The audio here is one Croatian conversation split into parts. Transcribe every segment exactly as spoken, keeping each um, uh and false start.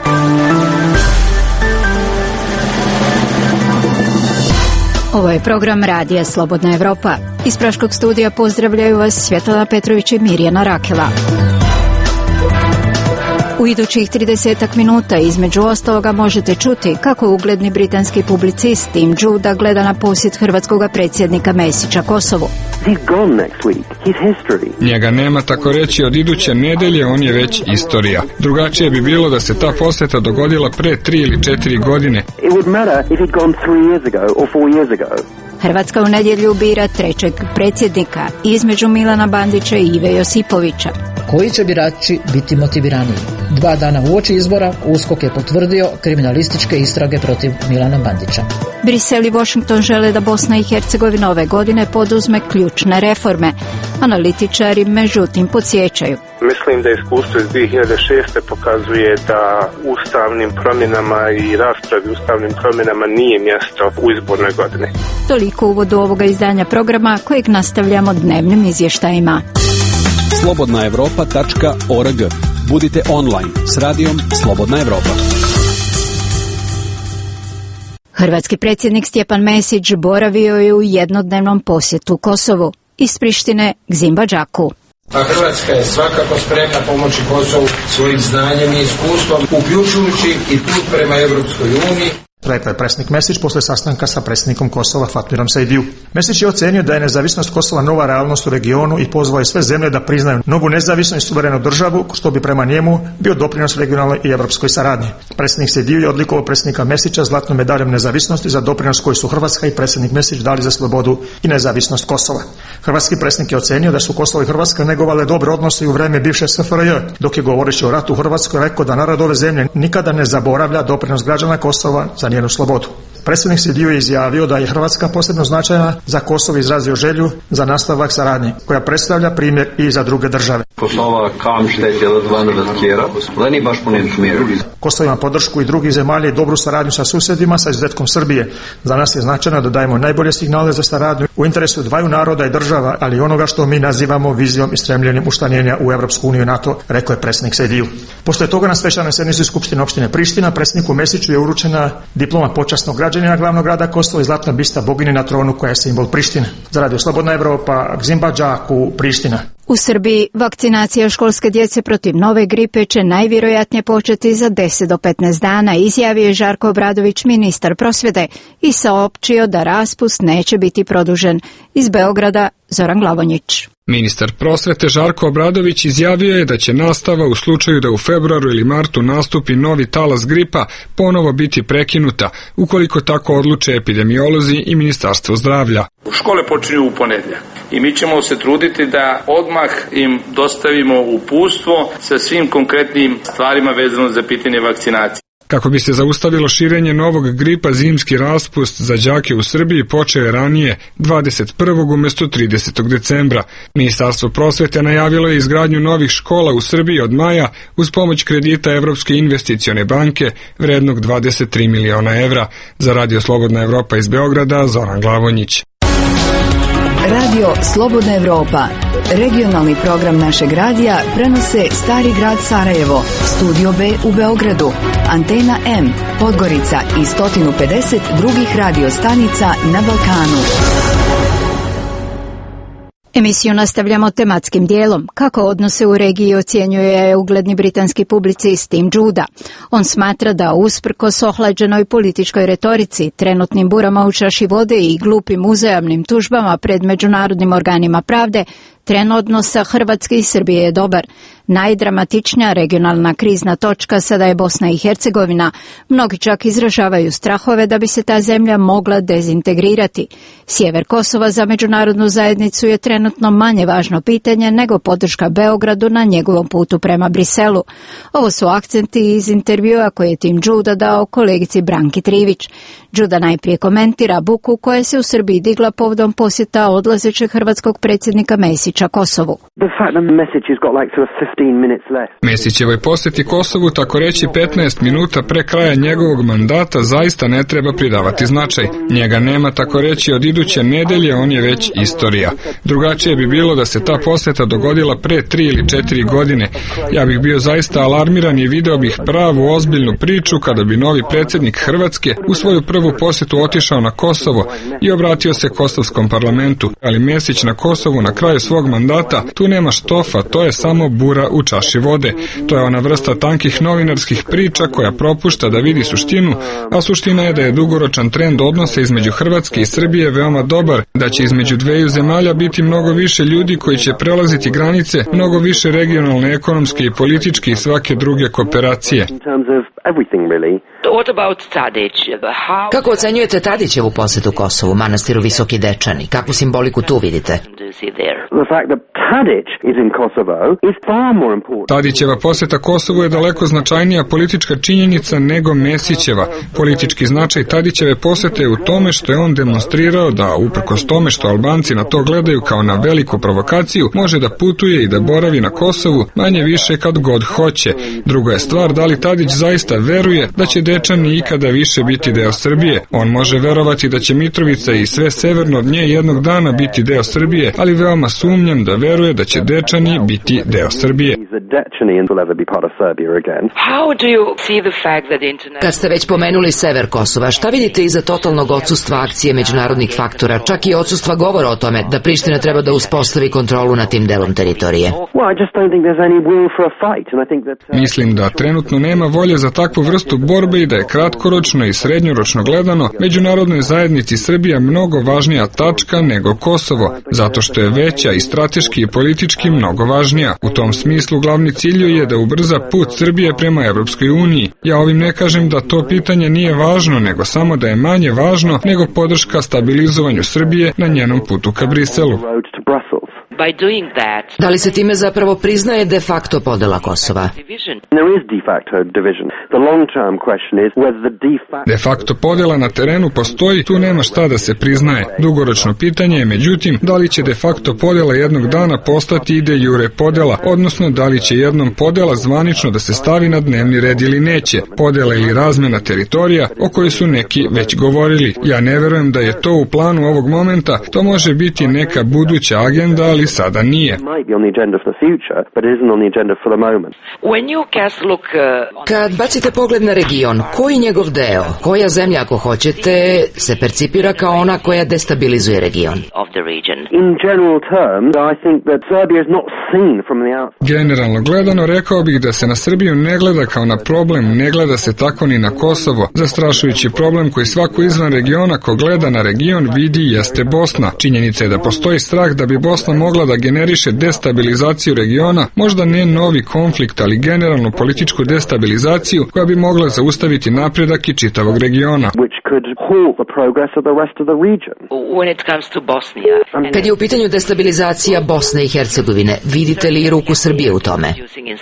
Ovo je program Radija Slobodna Evropa. Iz Praškog studija pozdravljaju vas Svjetlana Petrović i Mirjana Rakela. U idućih tridesetak minuta između ostaloga možete čuti kako ugledni britanski publicist Tim Judah gleda na posjet hrvatskog predsjednika Mesića Kosovu. Njega nema, tako reći, od iduće nedelje, on je već istorija. Drugačije bi bilo da se ta posjeta dogodila pre tri ili četiri godine. Hrvatska u nedjelju bira trećeg predsjednika između Milana Bandića i Ive Josipovića. Koji će birači biti motiviraniji? Dva dana uoči izbora U S K O K je potvrdio kriminalističke istrage protiv Milana Bandića. Brisel i Washington žele da Bosna i Hercegovina ove godine poduzme ključne reforme. Analitičari međutim podsjećaju. Mislim da iskustvo iz dvije hiljade šeste pokazuje da ustavnim promjenama i raspravi ustavnim promjenama nije mjesto u izbornoj godini. Toliko u uvodu ovoga izdanja programa kojeg nastavljamo dnevnim izvještajima. slobodna evropa tačka org. Budite online s radijom Slobodna Evropa. Hrvatski predsjednik Stjepan Mesić boravio je u jednodnevnom posjetu Kosovu. Iz Prištine Gzimba Đaku. A Hrvatska je svakako spremna pomoći Kosovu svojim znanjem i iskustvom, uključujući i put prema Europskoj uniji. Rekao je predsjednik Mesić posle sastanka sa predsjednikom Kosova Fatmirom Sejdiju. Mesić je ocenio da je nezavisnost Kosova nova realnost u regionu i pozvao je sve zemlje da priznaju novu nezavisnu i suverenu državu, što bi prema njemu bio doprinos regionalnoj i evropskoj saradnji. Predsjednik Sejdiju je odlikovao predsjednika Mesića zlatnom medaljom nezavisnosti za doprinos koji su Hrvatska i predsjednik Mesić dali za slobodu i nezavisnost Kosova. Hrvatski predsjednik je ocenio da su Kosovo i Hrvatska negovale dobre odnose i u vreme bivše S F R J, dok je govoreći o ratu u Hrvatskoj rekao da narod ove zemlje nikada ne zaboravlja doprinos građana Kosova za njenu slobodu. Predsjednik Sejdiju je izjavio da je Hrvatska posebno značajna za Kosovo, izrazio želju za nastavak saradnje, koja predstavlja primjer i za druge države. Kosovo ima podršku i drugih zemalja i dobru saradnju sa susjedima, sa izuzetkom Srbije. Za nas je značajno da dajemo najbolje signale za saradnju u interesu dvaju naroda i država, ali i onoga što mi nazivamo vizijom i stremljenjem učlanjenja u Europsku uniju i NATO, rekao je predsjednik Sejdiju. Poslije toga na svečanoj sjednici Skupštine opštine Priština predsjedniku Mesiću je uručena diploma počasnog građanina glavnog grada Kosova i zlatna bista bogini na tronu koja je simbol Prištine. Za Radio Slobodna Evropa, Gzimba Đaku, Priština. U Srbiji vakcinacija školske djece protiv nove gripe će najvjerojatnije početi za deset do petnaest dana, izjavio je Žarko Obradović, ministar prosvjete, i saopćio da raspust neće biti produžen. Iz Beograda Zoran Glavonjić. Ministar prosvete Žarko Obradović izjavio je da će nastava u slučaju da u februaru ili martu nastupi novi talas gripa ponovo biti prekinuta, ukoliko tako odluče epidemiolozi i Ministarstvo zdravlja. Škole počinju u ponedjeljak i mi ćemo se truditi da odmah im dostavimo uputstvo sa svim konkretnim stvarima vezano za pitanje vakcinacije. Kako bi se zaustavilo širenje novog gripa, zimski raspust za đake u Srbiji počeo je ranije, dvadeset prvog umjesto tridesetog decembra. Ministarstvo prosvete najavilo je izgradnju novih škola u Srbiji od maja uz pomoć kredita Evropske investicione banke vrednog dvadeset tri miliona evra. Za Radio Slobodna Evropa iz Beograda, Zoran Glavonjić. Radio Slobodna Evropa, regionalni program našeg radija, prenose Stari grad Sarajevo, Studio B u Beogradu, Antena M, Podgorica i sto pedeset drugih radio stanica na Balkanu. Emisiju nastavljamo tematskim dijelom. Kako odnose u regiji ocjenjuje ugledni britanski publicist Tim Judah. On smatra da usprkos ohlađenoj političkoj retorici, trenutnim burama u čaši vode i glupim uzajamnim tužbama pred međunarodnim organima pravde, tren odnosa Hrvatske i Srbije je dobar. Najdramatičnija regionalna krizna točka sada je Bosna i Hercegovina. Mnogi čak izražavaju strahove da bi se ta zemlja mogla dezintegrirati. Sjever Kosova za međunarodnu zajednicu je trenutno manje važno pitanje nego podrška Beogradu na njegovom putu prema Briselu. Ovo su akcenti iz intervjua koje je Tim Judah dao kolegici Branki Trivić. Đuda najprije komentira buku koja se u Srbiji digla povodom posjeta odlazećeg hrvatskog predsjednika Mesića Kosovu. Mesićevoj posjeti Kosovu tako reći petnaest minuta pre kraja njegovog mandata zaista ne treba pridavati značaj. Njega nema tako reći od iduće nedelje, on je već istorija. Drugačije bi bilo da se ta posjeta dogodila pre tri ili četiri godine. Ja bih bio zaista alarmiran i video bih pravu ozbiljnu priču kada bi novi predsjednik Hrvatske u svoju prvu posjetu otišao na Kosovo i obratio se kosovskom parlamentu. Ali Mesić na Kosovu na kraju svog mandata, tu nema štofa, to je samo bura u čaši vode. To je ona vrsta tankih novinarskih priča koja propušta da vidi suštinu, a suština je da je dugoročan trend odnosa između Hrvatske i Srbije veoma dobar, da će između dveju zemalja biti mnogo više ljudi koji će prelaziti granice, mnogo više regionalne, ekonomske i političke i svake druge kooperacije. Kako ocenjujete Tadićevu posjetu Kosovu, manastiru Visoki Dečani? Kakvu simboliku tu vidite? Tadićeva posjeta Kosovu je daleko značajnija politička činjenica nego Mesićeva. Politički značaj Tadićeve posjete je u tome što je on demonstrirao da, uprkos tome što Albanci na to gledaju kao na veliku provokaciju, može da putuje i da boravi na Kosovu manje više kad god hoće. Druga je stvar da li Tadić zaista veruje da će Dečani ikada više biti deo Srbije. On može verovati da će Mitrovica i sve severno od nje jednog dana biti deo Srbije, ali veoma sumnjam da veruje da će Dečani biti deo Srbije. Kad ste već pomenuli sever Kosova, šta vidite iza totalnog odsustva akcije međunarodnih faktora, čak i odsustva govora o tome da Priština treba da uspostavi kontrolu nad tim delom teritorije? Mislim da trenutno nema volje za takvu vrstu borbe i da je kratkoročno i srednjoročno gledano međunarodnoj zajednici Srbija mnogo važnija tačka nego Kosovo, zato što je veća i strateški i politički mnogo važnija. U tom smislu glavni cilj je da ubrza put Srbije prema Evropskoj uniji. Ja ovim ne kažem da to pitanje nije važno, nego samo da je manje važno nego podrška stabilizovanju Srbije na njenom putu ka Briselu. Da li se time zapravo priznaje de facto podela Kosova? De facto podela na terenu postoji, tu nema šta da se priznaje. Dugoročno pitanje je, međutim, da li će de facto podela jednog dana postati i de jure podela, odnosno da li će jednom podela zvanično da se stavi na dnevni red ili neće. Podela ili razmena teritorija o kojoj su neki već govorili. Ja ne verujem da je to u planu ovog momenta, to može biti neka buduća agenda, ali sada nije. Kad bacite pogled na region, koji njegov deo, koja zemlja ako hoćete, se percipira kao ona koja destabilizuje region? Generalno gledano, rekao bih da se na Srbiju ne gleda kao na problem, ne gleda se tako ni na Kosovo. Zastrašujući problem koji svako izvan regiona ko gleda na region vidi jeste Bosna. Činjenica je da postoji strah da bi Bosna mogla da generiše destabilizaciju regiona, možda ne novi konflikt, ali generalnu političku destabilizaciju koja bi mogla zaustaviti napredak i čitavog regiona. Kad je u pitanju destabilizacija Bosne i Hercegovine, vidite li ruku Srbije u tome?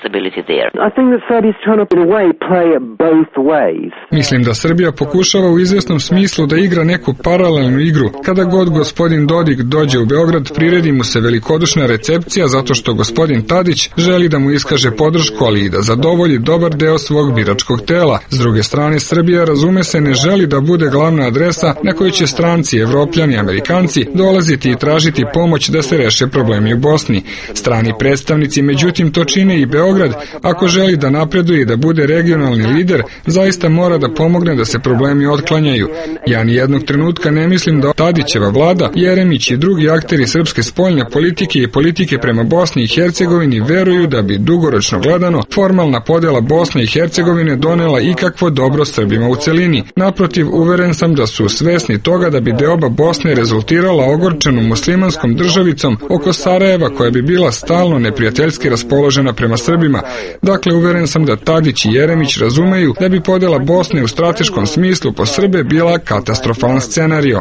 Mislim da Srbija pokušava u izvesnom smislu da igra neku paralelnu igru. Kada god gospodin Dodik dođe u Beograd, priredi mu se velikodušna recepcija zato što gospodin Tadić želi da mu iskaže podršku, ali i da zadovolji dobar deo svog biračkog tela. S druge strane, Srbija, razume se, ne želi da bude glavna adresa na kojoj će stranci, Evropljani, Amerikanci dolaziti i tražiti pomoć da se reše problemi u Bosni. Strani predstavnici, međutim, to čine i Beograd. Ako želi da napreduje i da bude regionalni lider, zaista mora da pomogne da se problemi otklanjaju. Ja ni jednog trenutka ne mislim da Tadićeva vlada, Jeremić i drugi akteri srpske spoljne politike i politike prema Bosni i Hercegovini veruju da bi dugoročno gledano formalna podela Bosne i Hercegovine donela ikakvo dobro Srbima u celini. Naprotiv, uveren sam da su svesni toga da bi deoba Bosne rezultirala ogorčenom muslimanskom državicom oko Sarajeva koja bi bila stalno neprijateljski raspoložena prema Srbima. Dakle, uveren sam da Tadić i Jeremić razumeju da bi podela Bosne u strateškom smislu po Srbe bila katastrofalan scenario.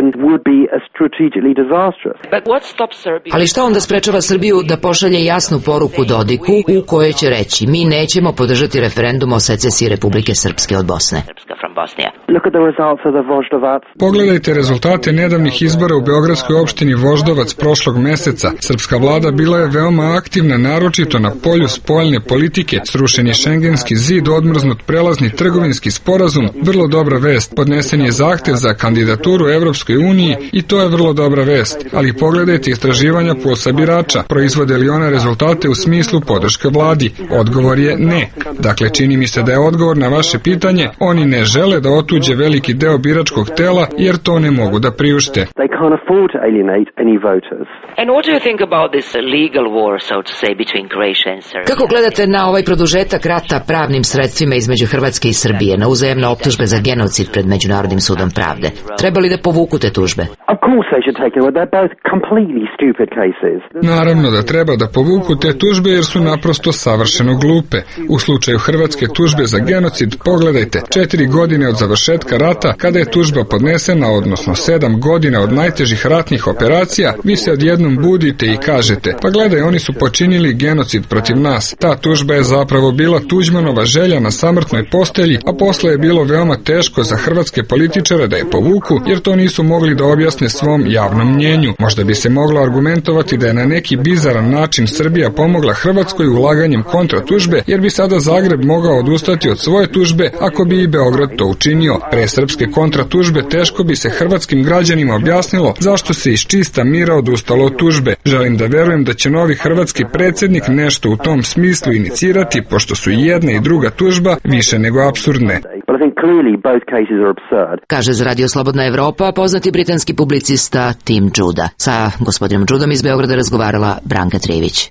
Ali šta onda sprečava Srbiju da pošalje jasnu poruku Dodiku u kojoj će reći: mi nećemo podržati referendum o secesiji Republike Srpske od Bosne? Bosnia. Pogledajte rezultate nedavnih izbora u beogradskoj opštini Voždovac prošlog meseca. Srpska vlada bila je veoma aktivna, naročito na polju spoljne politike. Srušen je šengenski zid, odmrznut prelazni trgovinski sporazum, vrlo dobra vest. Podnesen je zahtev za kandidaturu Evropskoj uniji i to je vrlo dobra vest. Ali pogledajte istraživanja pulsa birača. Proizvode li one rezultate u smislu podrške vladi? Odgovor je ne. Dakle, čini mi se da je odgovor na vaše pitanje, oni ne žele da otuđe veliki deo biračkog tela jer to ne mogu da priušte. Kako gledate na ovaj produžetak rata pravnim sredstvima između Hrvatske i Srbije na uzajemne optužbe za genocid pred Međunarodnim sudom pravde? Treba li da povuku te tužbe? Naravno da treba da povuku te tužbe jer su naprosto savršeno glupe. U slučaju hrvatske tužbe za genocid, pogledajte, četiri godine od završetka rata, kada je tužba podnesena, odnosno sedam godina od najtežih ratnih operacija, vi se odjednom budite i kažete, pa gledaj, oni su počinili genocid protiv nas. Ta tužba je zapravo bila Tuđmanova želja na samrtnoj postelji, a posle je bilo veoma teško za hrvatske političare da je povuku, jer to nisu mogli da objasne svom javnom mnjenju. Možda bi se moglo argumentovati da je na neki bizaran način Srbija pomogla Hrvatskoj ulaganjem kontratužbe, jer bi sada Zagreb mogao odustati od svoje tužbe ako bi i Beograd to učinio. Pre srpske kontratužbe teško bi se hrvatskim građanima objasnilo zašto se iz čista mira odustalo od tužbe. Želim da verujem da će novi hrvatski predsjednik nešto u tom smislu inicirati, pošto su jedna i druga tužba više nego apsurdne. Kaže za Radio Slobodna Evropa poznati britanski publicista Tim Judah. Sa gospodinom Judom iz Beograda razgovarala Branka Trivić.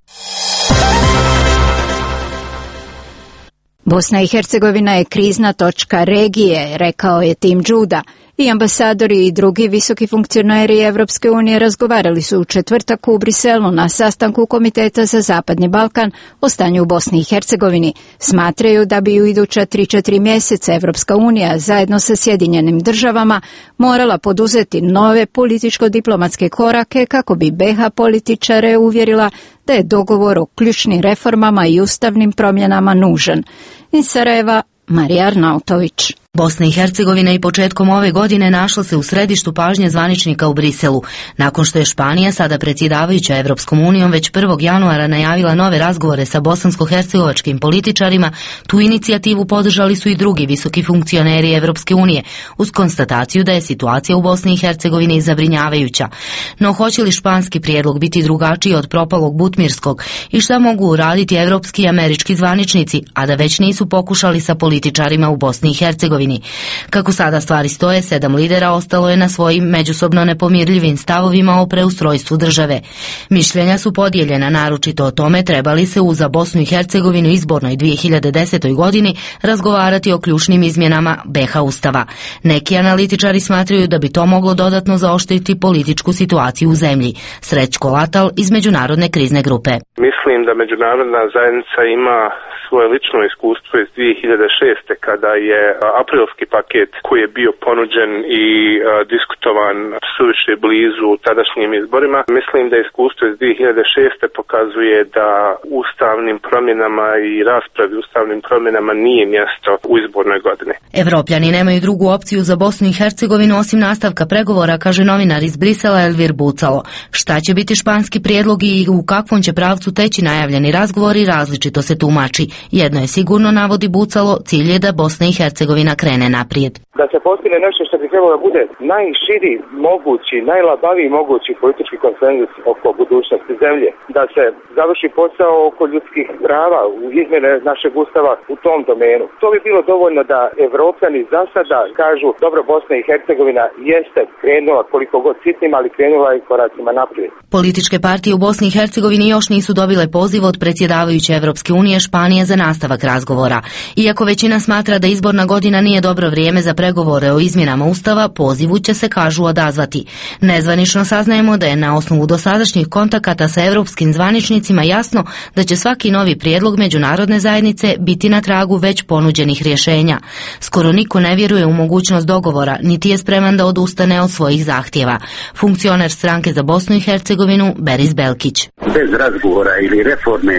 Bosna i Hercegovina je krizna točka regije, rekao je Tim Judah. I ambasadori i drugi visoki funkcioneri Evropske unije razgovarali su u četvrtak u Briselu na sastanku Komiteta za Zapadni Balkan o stanju u Bosni i Hercegovini. Smatraju da bi u iduća tri četiri mjeseca Evropska unija zajedno sa Sjedinjenim državama morala poduzeti nove političko-diplomatske korake kako bi be ha političare uvjerila da je dogovor o ključnim reformama i ustavnim promjenama nužan. Iz Sarajeva, Marija Arnautović. Bosna i Hercegovina i početkom ove godine našla se u središtu pažnje zvaničnika u Briselu, nakon što je Španija, sada predsjedavajuća Evropskom unijom, već prvog januara najavila nove razgovore sa bosansko-hercegovačkim političarima. Tu inicijativu podržali su i drugi visoki funkcioneri Evropske unije, uz konstataciju da je situacija u Bosni i Hercegovini zabrinjavajuća. No hoće li španski prijedlog biti drugačiji od propalog butmirskog i šta mogu uraditi evropski i američki zvaničnici, a da već nisu pokušali sa političarima u Bosni i Hercegovini? Kako sada stvari stoje, sedam lidera ostalo je na svojim međusobno nepomirljivim stavovima o preustrojstvu države. Mišljenja su podijeljena naročito o tome treba li se u za Bosnu i Hercegovinu izbornoj dvije hiljade desete. godini razgovarati o ključnim izmjenama be ha ustava. Neki analitičari smatraju da bi to moglo dodatno zaoštriti političku situaciju u zemlji. Srećko Latal iz Međunarodne krizne grupe. Mislim da međunarodna zajednica ima svoje lično iskustvo iz dvije hiljade šeste. kada je aprilski paket koji je bio ponuđen i a, diskutovan suviše blizu tadašnjim izborima. Mislim da iskustvo iz dvije hiljade šeste. pokazuje da ustavnim promjenama i raspravi ustavnim promjenama nije mjesto u izbornoj godini. Evropljani nemaju drugu opciju za Bosnu i Hercegovinu osim nastavka pregovora, kaže novinar iz Brisela Elvir Bucalo. Šta će biti španski prijedlog i u kakvom će pravcu teći najavljeni razgovori različito se tumači. Jedno je sigurno, navodi Bucalo, cilj je da Bosna i Hercegovina krene naprijed. Da se postigne nešto što bi trebalo da bude najširi mogući, najlabaviji mogući politički konsenzus oko budućnosti zemlje. Da se završi posao oko ljudskih prava, u izmjene našeg ustava u tom domenu. To bi bilo dovoljno da Evropljani za sada kažu dobro, Bosna i Hercegovina jeste krenula koliko god sitnim, ali krenula i koracima naprijed. Političke partije u Bosni i Hercegovini još nisu dobile poziv od predsjedavajuće Evropske unije Španije za nastavak razgovora. Iako većina smatra da izborna godina nije dobro vrijeme za pregovore o izmjenama ustava, pozivu će se, kažu, odazvati. Nezvanično saznajemo da je na osnovu dosadašnjih kontakata sa evropskim zvaničnicima jasno da će svaki novi prijedlog međunarodne zajednice biti na tragu već ponuđenih rješenja. Skoro niko ne vjeruje u mogućnost dogovora, niti je spreman da odustane od svojih zahtjeva. Funkcioner stranke za Bosnu i Hercegovinu Beris Belkić. Bez razgovora ili reforme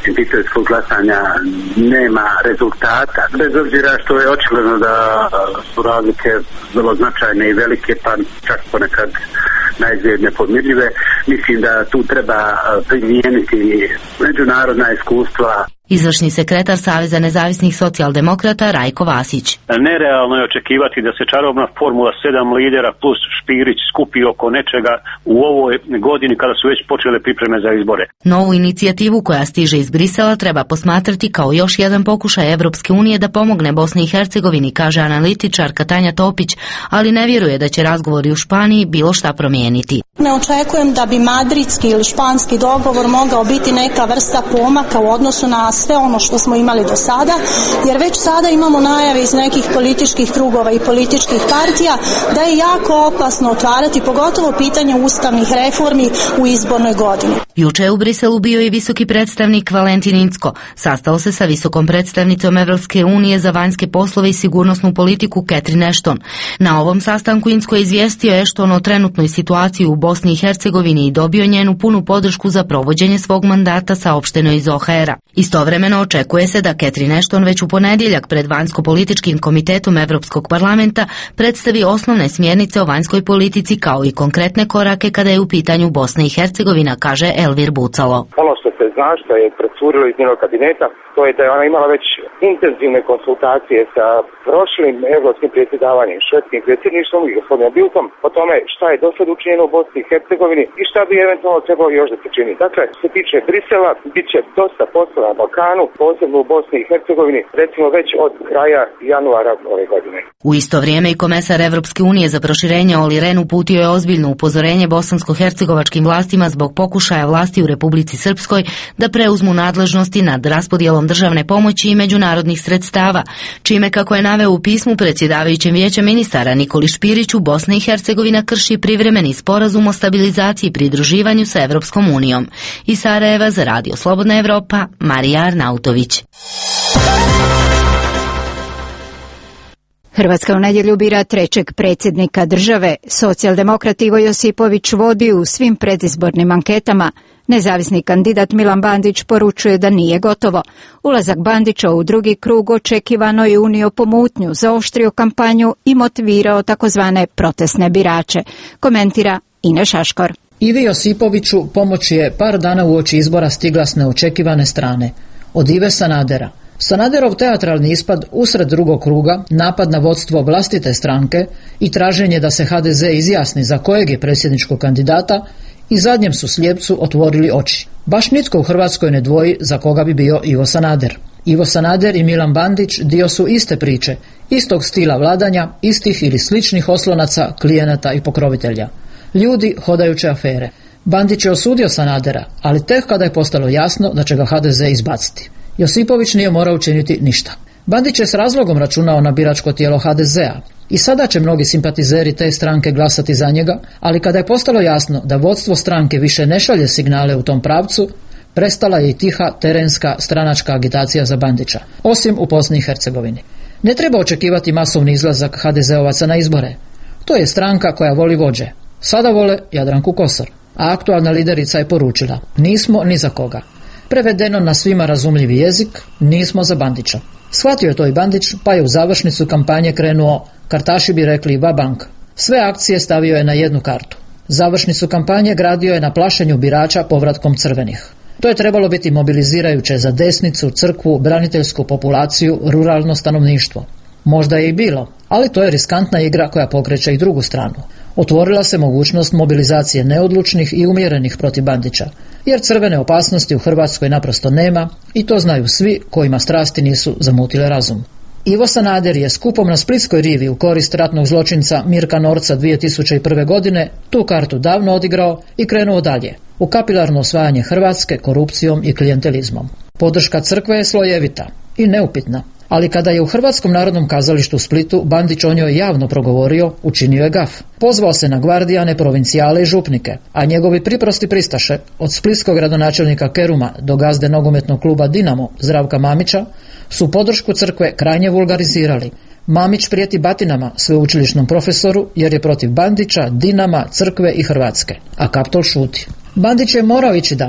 entitetskog glasanja nema rezultata. Bez obzira što je očigledno da su razlike vrlo značajne i velike, pa čak ponekad najzgled nepomirljive, mislim da tu treba primijeniti međunarodna iskustva. Izvršni sekretar Saveza nezavisnih socijaldemokrata Rajko Vasić. Nerealno je očekivati da se čarobna formula sedam lidera plus Špirić skupi oko nečega u ovoj godini kada su već počele pripreme za izbore. Novu inicijativu koja stiže iz Brisela treba posmatrati kao još jedan pokušaj Evropske unije da pomogne Bosni i Hercegovini, kaže analitičarka Tanja Topić, ali ne vjeruje da će razgovori u Španiji bilo šta promijeniti. Ne očekujem da bi madridski ili španski dogovor mogao biti neka vrsta pomaka u odnosu na sve ono što smo imali do sada, jer već sada imamo najave iz nekih političkih krugova i političkih partija da je jako opasno otvarati pogotovo pitanje ustavnih reformi u izbornoj godini. Juče je u Briselu bio i visoki predstavnik Valentin Incko. Sastao se sa visokom predstavnicom Evropske unije za vanjske poslove i sigurnosnu politiku Catherine Ashton. Na ovom sastanku Incko je izvijestio Ashton o trenutnoj situaciji u Bosni i Hercegovini i dobio njenu punu podršku za provođenje svog mandata, saopšteno iz O H R-a. Istovremeno očekuje se da Catherine Ashton već u ponedjeljak pred vanjsko-političkim komitetom Evropskog parlamenta predstavi osnovne smjernice o vanjskoj politici kao i konkretne korake kada je u pitanju Bosna i Hercegovina, kaže Elvir Bucalo. Ono što se zna, što je procurilo iz njenog kabineta, to je da je ona imala već intenzivne konsultacije sa prošlim evropskim predsjedavanjem, švedskim predsjedništvom i gospodinom Bilkom o tome šta je do sad učinjeno u Bosni i Hercegovini i šta bi eventualno trebalo još da se čini. Dakle, što se tiče Brisela, bit će dosta posla na Balkanu, posebno u Bosni i Hercegovini, recimo već od kraja januara ove godine. U isto vrijeme i komesar Evropske unije za proširenje Olli Rehn uputio je ozbiljno upozorenje bosansko-hercegovačkim vlastima zbog pokušaja vlasti u Republici Srpskoj da preuzmu nadležnosti nad raspodjelom državne pomoći i međunarodnih sredstava, čime, kako je naveo u pismu predsjedavajućem vijeća ministara Nikoli Špiriću, Bosna i Hercegovina krši privremeni sporazum o stabilizaciji i pridruživanju sa Evropskom unijom. Iz Sarajeva za Radio Slobodna Evropa, Marija Arnautović. Hrvatska u nedjelju bira trećeg predsjednika države. Socijaldemokrat Ivo Josipović vodi u svim predizbornim anketama. Nezavisni kandidat Milan Bandić poručuje da nije gotovo. Ulazak Bandića u drugi krug očekivano je unio pomutnju, zaoštrio kampanju i motivirao takozvane protestne birače, komentira Ine Šaškor. Ivi Josipoviću pomoć je par dana uoči izbora stigla s neočekivane strane, od Ive Sanadera. Sanaderov teatralni ispad usred drugog kruga, napad na vodstvo vlastite stranke i traženje da se H D Z izjasni za kojeg je predsjedničkog kandidata i zadnjem su slijepcu otvorili oči. Baš nitko u Hrvatskoj ne dvoji za koga bi bio Ivo Sanader. Ivo Sanader i Milan Bandić dio su iste priče, istog stila vladanja, istih ili sličnih oslonaca, klijenata i pokrovitelja. Ljudi hodajuće afere. Bandić je osudio Sanadera, ali tek kada je postalo jasno da će ga H D Z izbaciti. Josipović nije morao učiniti ništa. Bandić je s razlogom računao na biračko tijelo H D Z-a. I sada će mnogi simpatizeri te stranke glasati za njega, ali kada je postalo jasno da vodstvo stranke više ne šalje signale u tom pravcu, prestala je i tiha terenska stranačka agitacija za Bandića, osim u Bosni i Hercegovini. Ne treba očekivati masovni izlazak H D Z-ovaca na izbore. To je stranka koja voli vođe. Sada vole Jadranku Kosor, a aktualna liderica je poručila: nismo ni za koga. Prevedeno na svima razumljivi jezik, nismo za Bandića. Shvatio je to i Bandić, pa je u završnicu kampanje krenuo, kartaši bi rekli, vabank. Sve akcije stavio je na jednu kartu. Završnicu kampanje gradio je na plašenju birača povratkom crvenih. To je trebalo biti mobilizirajuće za desnicu, crkvu, braniteljsku populaciju, ruralno stanovništvo. Možda je i bilo, ali to je riskantna igra koja pokreće i drugu stranu. Otvorila se mogućnost mobilizacije neodlučnih i umjerenih protiv Bandića, jer crvene opasnosti u Hrvatskoj naprosto nema i to znaju svi kojima strasti nisu zamutile razum. Ivo Sanader je skupom na splitskoj rivi u korist ratnog zločinca Mirka Norca dvije tisuće prve. godine tu kartu davno odigrao i krenuo dalje, u kapilarno osvajanje Hrvatske korupcijom i klijentelizmom. Podrška crkve je slojevita i neupitna, ali kada je u Hrvatskom narodnom kazalištu u Splitu Bandić o njoj javno progovorio, učinio je gaf. Pozvao se na gvardijane, provincijale i župnike, a njegovi priprosti pristaše, od splitskog gradonačelnika Keruma do gazde nogometnog kluba Dinamo Zdravka Mamića, su podršku crkve krajnje vulgarizirali. Mamić prijeti batinama sveučilišnom profesoru jer je protiv Bandića, Dinama, crkve i Hrvatske, a Kaptol šuti. Bandić je morao ići dalje.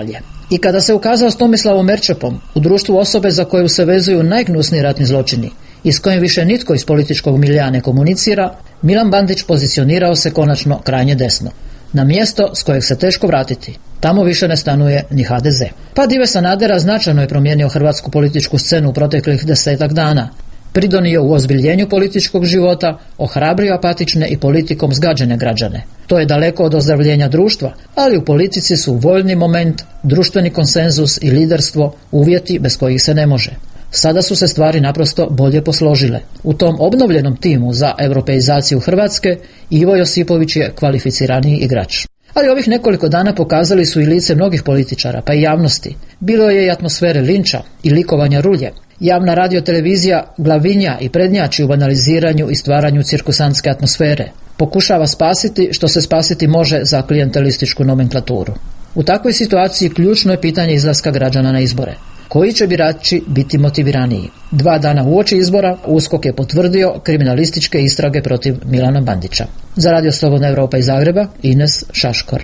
I kada se ukazao s Tomislavom Merčepom u društvu osobe za koju se vezuju najgnusniji ratni zločini i s kojim više nitko iz političkog miljea ne komunicira, Milan Bandić pozicionirao se konačno krajnje desno, na mjesto s kojeg se teško vratiti. Tamo više ne stanuje ni ha de ze. Pad Ive Sanadera značajno je promijenio hrvatsku političku scenu u proteklih desetak dana. Pridonio u ozbiljenju političkog života, ohrabrio apatične i politikom zgađene građane. To je daleko od ozdravljenja društva, ali u politici su voljni moment, društveni konsenzus i liderstvo uvjeti bez kojih se ne može. Sada su se stvari naprosto bolje posložile. U tom obnovljenom timu za europeizaciju Hrvatske Ivo Josipović je kvalificiraniji igrač. Ali ovih nekoliko dana pokazali su i lice mnogih političara, pa i javnosti. Bilo je i atmosfere linča i likovanja rulje. Javna radiotelevizija glavinja i prednjači u banaliziranju i stvaranju cirkusantske atmosfere. Pokušava spasiti što se spasiti može za klijentelističku nomenklaturu. U takvoj situaciji ključno je pitanje izlaska građana na izbore. Koji će birači biti motiviraniji? Dva dana uoči izbora U S K O K je potvrdio kriminalističke istrage protiv Milana Bandića. Za Radio Slobodna Europa iz Zagreba, Ines Šaškor.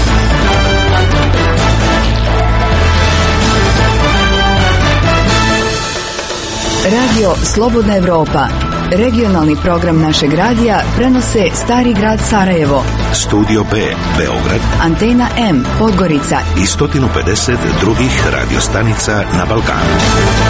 Radio Slobodna Europa, regionalni program našeg radija, prenose Stari grad Sarajevo, Studio B, Beograd, Antena M, Podgorica i sto pedeset drugih radiostanica na Balkanu.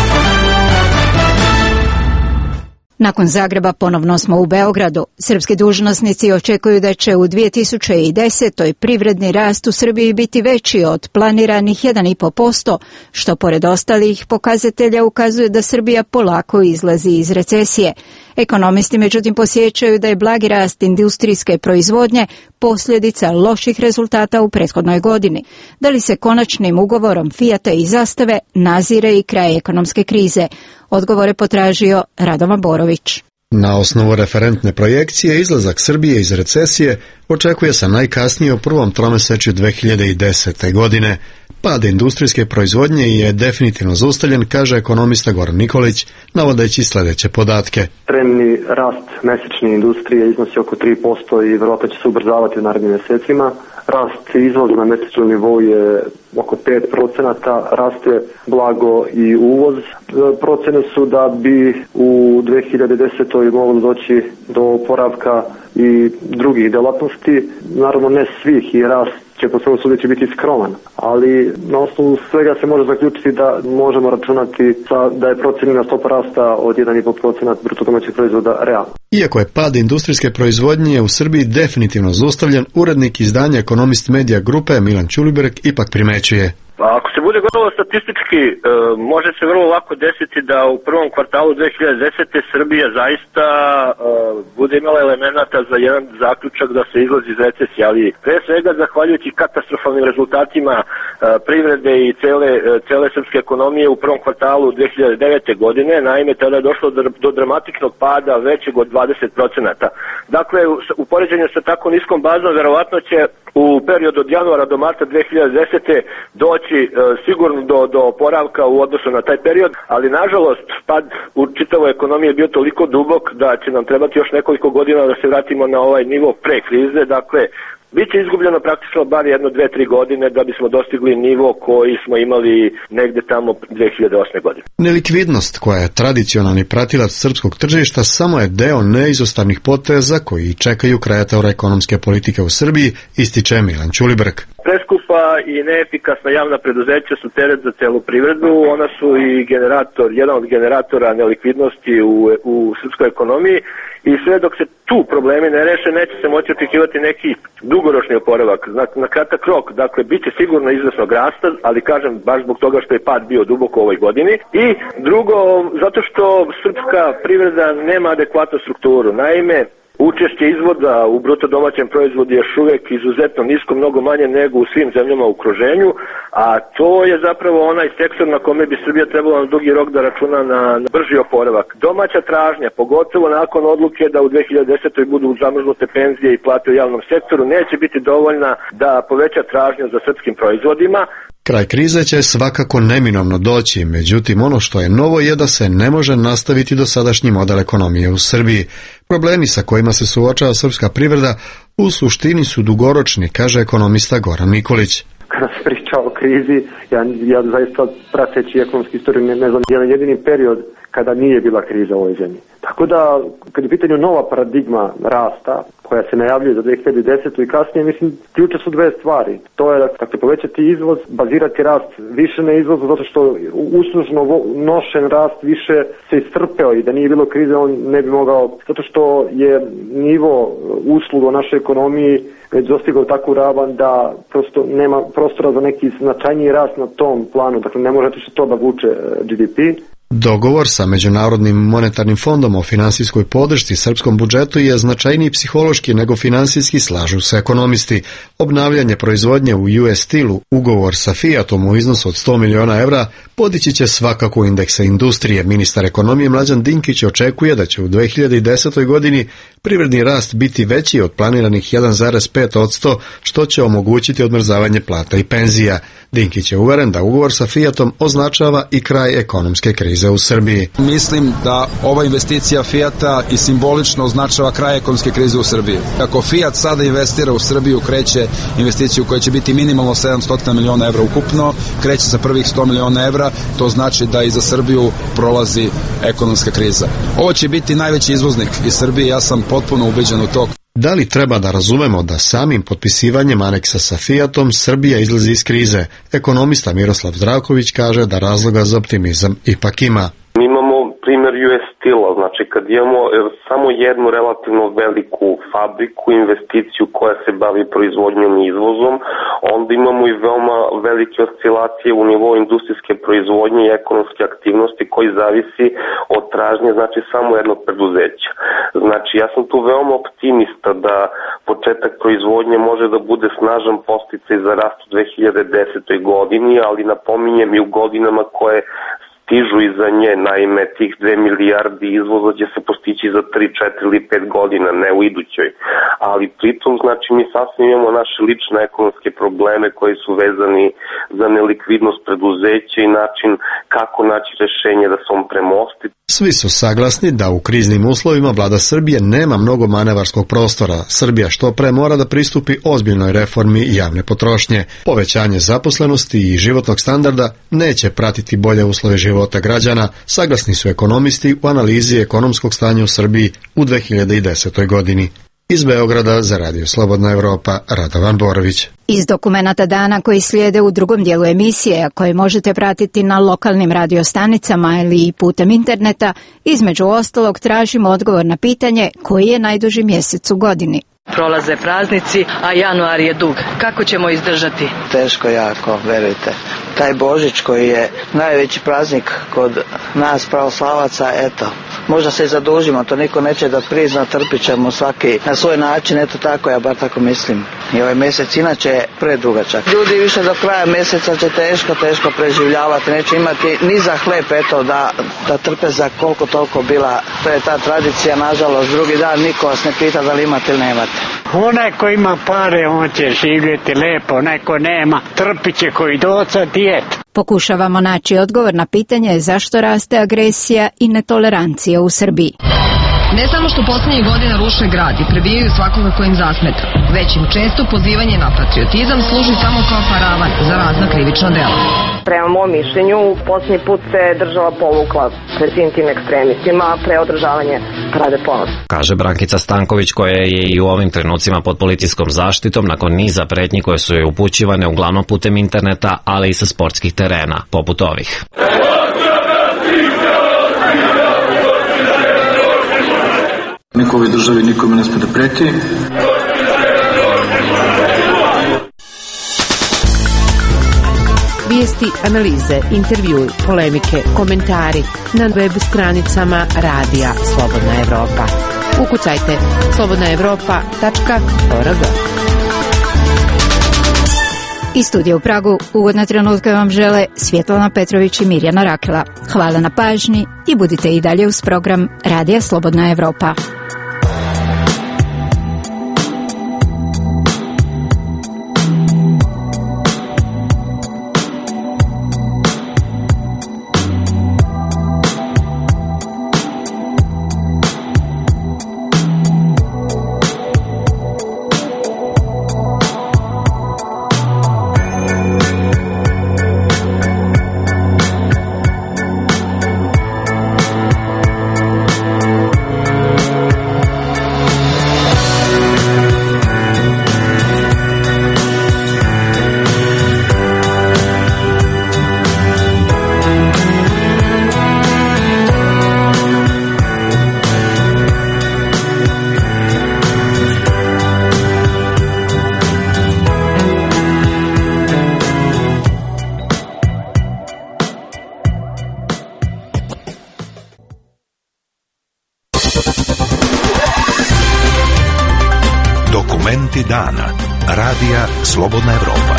Nakon Zagreba ponovno smo u Beogradu. Srpski dužnosnici očekuju da će u dvije tisuće desetoj privredni rast u Srbiji biti veći od planiranih jedan i po posto, što pored ostalih pokazatelja ukazuje da Srbija polako izlazi iz recesije. Ekonomisti međutim posjećaju da je blagi rast industrijske proizvodnje posljedica loših rezultata u prethodnoj godini. Da li se konačnim ugovorom Fijata i Zastave nazire i kraj ekonomske krize? Odgovore potražio Radovan Borović. Na osnovu referentne projekcije izlazak Srbije iz recesije očekuje se najkasnije u prvom tromesečju dve hiljade desete. godine. Pad industrijske proizvodnje je definitivno zaustavljen, kaže ekonomista Goran Nikolić, navodeći sljedeće podatke. Trenutni rast mesečne industrije iznosi oko tri posto i vjerojatno će se ubrzavati u narednim mjesecima. Rast izvoza na mesečnom nivou je oko pet procenata, raste blago i uvoz. Procene su da bi u dve hiljade desetoj moglo doći do oporavka i drugih djelatnosti. Naravno ne svih i rast će po svemu sudeći biti skroman, ali na osnovu svega se može zaključiti da možemo računati sa, da je procenjena stopa rasta od jedan i po posto bruto domaćeg proizvoda realno. Iako je pad industrijske proizvodnje u Srbiji definitivno zaustavljen, urednik izdanja Ekonomist Media Grupe Milan Ćulibrk ipak primećuje. Ako se bude gledalo statistički, e, može se vrlo lako desiti da u prvom kvartalu dve hiljade desete. Srbija zaista e, bude imala elemenata za jedan zaključak da se izlazi iz recesije, ali pre svega zahvaljujući katastrofalnim rezultatima e, privrede i cele, e, cele srpske ekonomije u prvom kvartalu dve hiljade devete. godine, naime tada je došlo do, do dramatičnog pada većeg od dvadeset procenata. Dakle, u, u poređenju sa tako niskom bazom, verovatno će u periodu od januara do marta dve hiljade desete. doći sigurno do, do oporavka u odnosu na taj period, ali nažalost pad u čitavoj ekonomiji je bio toliko dubok da će nam trebati još nekoliko godina da se vratimo na ovaj nivo pre krize. Dakle, biće izgubljeno praktično bar jedno, dve, tri godine da bismo dostigli nivo koji smo imali negde tamo dve hiljade osme. godine. Nelikvidnost, koja je tradicionalni pratilac srpskog tržišta, samo je deo neizostavnih poteza koji čekaju kreatora ekonomske politike u Srbiji, ističe Milan Ćulibrk. Preskupa i neefikasna javna preduzeća su teret za celu privredu, ona su i generator, jedan od generatora nelikvidnosti u, u srpskoj ekonomiji i sve dok se tu problemi ne reše neće se moći očekivati neki dugoročni oporavak. Na, na kratak rok, dakle, bit će sigurno izvesnog rasta, ali kažem baš zbog toga što je pad bio duboko u ovoj godini. I drugo, zato što srpska privreda nema adekvatnu strukturu. Naime, učešće izvoza u bruto domaćem proizvodu je još uvijek izuzetno nisko, mnogo manje nego u svim zemljama u okruženju, a to je zapravo onaj sektor na kome bi Srbija trebala na dugi rok da računa na, na brži oporavak. Domaća tražnja, pogotovo nakon odluke da u dve hiljade desetoj. budu zamrznute penzije i plate u javnom sektoru, neće biti dovoljna da poveća tražnju za srpskim proizvodima. Kraj krize će svakako neminovno doći, međutim ono što je novo je da se ne može nastaviti dosadašnji model ekonomije u Srbiji. Problemi sa kojima se suočava srpska privreda u suštini su dugoročni, kaže ekonomista Goran Nikolić. Kada se priča priča o krizi, ja, ja zaista prateći ekonomsku istoriju ne, ne znam, jedan jedini period kada nije bila kriza u ovoj zemlji. Tako da, kad je pitanju nova paradigma rasta, koja se najavljuje za dve hiljade desetu i kasnije, mislim, ključe su dve stvari. To je, dakle, povećati izvoz, bazirati rast više na izvozu, zato što uslužno nošen rast više se iscrpeo i da nije bilo krize, on ne bi mogao, zato što je nivo usluga u našoj ekonomiji već dostigao takvu ravan da prosto nema prostora za neki značajniji rast na tom planu, dakle ne možete što to da vuče G D P. Dogovor sa Međunarodnim monetarnim fondom o finansijskoj podršci srpskom budžetu je značajniji psihološki nego finansijski, slažu se ekonomisti. Obnavljanje proizvodnje u U S Steel-u, ugovor sa Fiatom u iznosu od sto miliona evra, podići će svakako indekse industrije. Ministar ekonomije Mlađan Dinkić očekuje da će u dve hiljade desetoj godini privredni rast biti veći od planiranih jedan zarez pet posto, što će omogućiti odmrzavanje plata i penzija. Dinkić je uveren da ugovor sa Fiatom označava i kraj ekonomske krize u Srbiji. Mislim da ova investicija Fiata i simbolično označava kraj ekonomske krize u Srbiji. Ako Fiat sada investira u Srbiju, kreće investiciju koja će biti minimalno sedamsto miliona evra ukupno, kreće sa prvih sto miliona evra, to znači da i za Srbiju prolazi ekonomska kriza. Ovo će biti najveći izvoznik iz Srbije, ja sam potpuno ubeđen u to. Da li treba da razumemo da samim potpisivanjem aneksa sa Fiatom Srbija izlazi iz krize? Ekonomista Miroslav Zdravković kaže da razloga za optimizam ipak ima. Mi imamo primjer U S Steel-a, znači kad imamo samo jednu relativno veliku fabriku, investiciju koja se bavi proizvodnjom i izvozom, onda imamo i veoma velike oscilacije u nivou industrijske proizvodnje i ekonomske aktivnosti koji zavisi od tražnje, znači samo jednog preduzeća. Znači ja sam tu veoma optimista da početak proizvodnje može da bude snažan podsticaj za rast u dve hiljade desetoj godini, ali napominjem i u godinama koje stižu iza nje, naime tih dve milijardi izvoza će se postići za tri, četiri ili pet godina, ne u idućoj. Ali pritom, znači, mi sasvim imamo naše lične ekonomske probleme koji su vezani za nelikvidnost preduzeća i način kako naći rešenje da se on premosti. Svi su saglasni da u kriznim uslovima vlada Srbije nema mnogo manevarskog prostora. Srbija što pre mora da pristupi ozbiljnoj reformi javne potrošnje. Povećanje zaposlenosti i životnog standarda neće pratiti bolje uslove života građana, saglasni su ekonomisti u analizi ekonomskog stanja u Srbiji u dve hiljade desetoj godini. Iz Beograda za Radio Slobodna Evropa, Radovan Borović. Iz dokumenata dana koji slijede u drugom dijelu emisije, a koje možete pratiti na lokalnim radiostanicama ili putem interneta, između ostalog tražimo odgovor na pitanje koji je najduži mjesec u godini. Prolaze praznici, a januar je dug. Kako ćemo izdržati? Teško jako, verujte. Taj Božić koji je najveći praznik kod nas pravoslavaca, eto, možda se i zadužimo, to niko neće da prizna, trpit ćemo svaki na svoj način, eto tako, ja bar tako mislim. I ovaj mjesec inače je predugačak. Ljudi više do kraja mjeseca će teško, teško preživljavati, neće imati ni za hleb, eto, da, da trpe za koliko toliko bila. To je ta tradicija, nažalost, drugi dan niko vas ne pita da li imate ili nemate. Onaj ko ima pare, on će živjeti lepo, neko nema, trpit će koji doca dijet. Pokušavamo naći odgovor na pitanje zašto raste agresija i netolerancija u Srbiji. Ne samo što posljednjih godina ruše grad i prebijaju svakoga ko im zasmeta, već im često pozivanje na patriotizam služi samo kao paravan za razna krivična dela. Prema mom mišljenju, posljednji put se država povukla pred svim tim ekstremistima pre održavanje Parade ponosa. Kaže Brankica Stanković, koja je i u ovim trenucima pod policijskom zaštitom nakon niza pretnji koje su joj upućivane uglavnom putem interneta, ali i sa sportskih terena, poput ovih. Niko u ovoj državi nikome ne sme da preti. Vijesti, analize, intervjui, polemike, komentari na web stranicama Radija Slobodna Evropa. Ukucajte slobodna evropa tačka org. Iz studija u Pragu ugodne trenutke vam žele Svjetlana Petrović i Mirjana Rakela. Hvala na pažnji i budite i dalje uz program Radija Slobodna Evropa. Dokumenti dana. Radija Slobodna Evropa.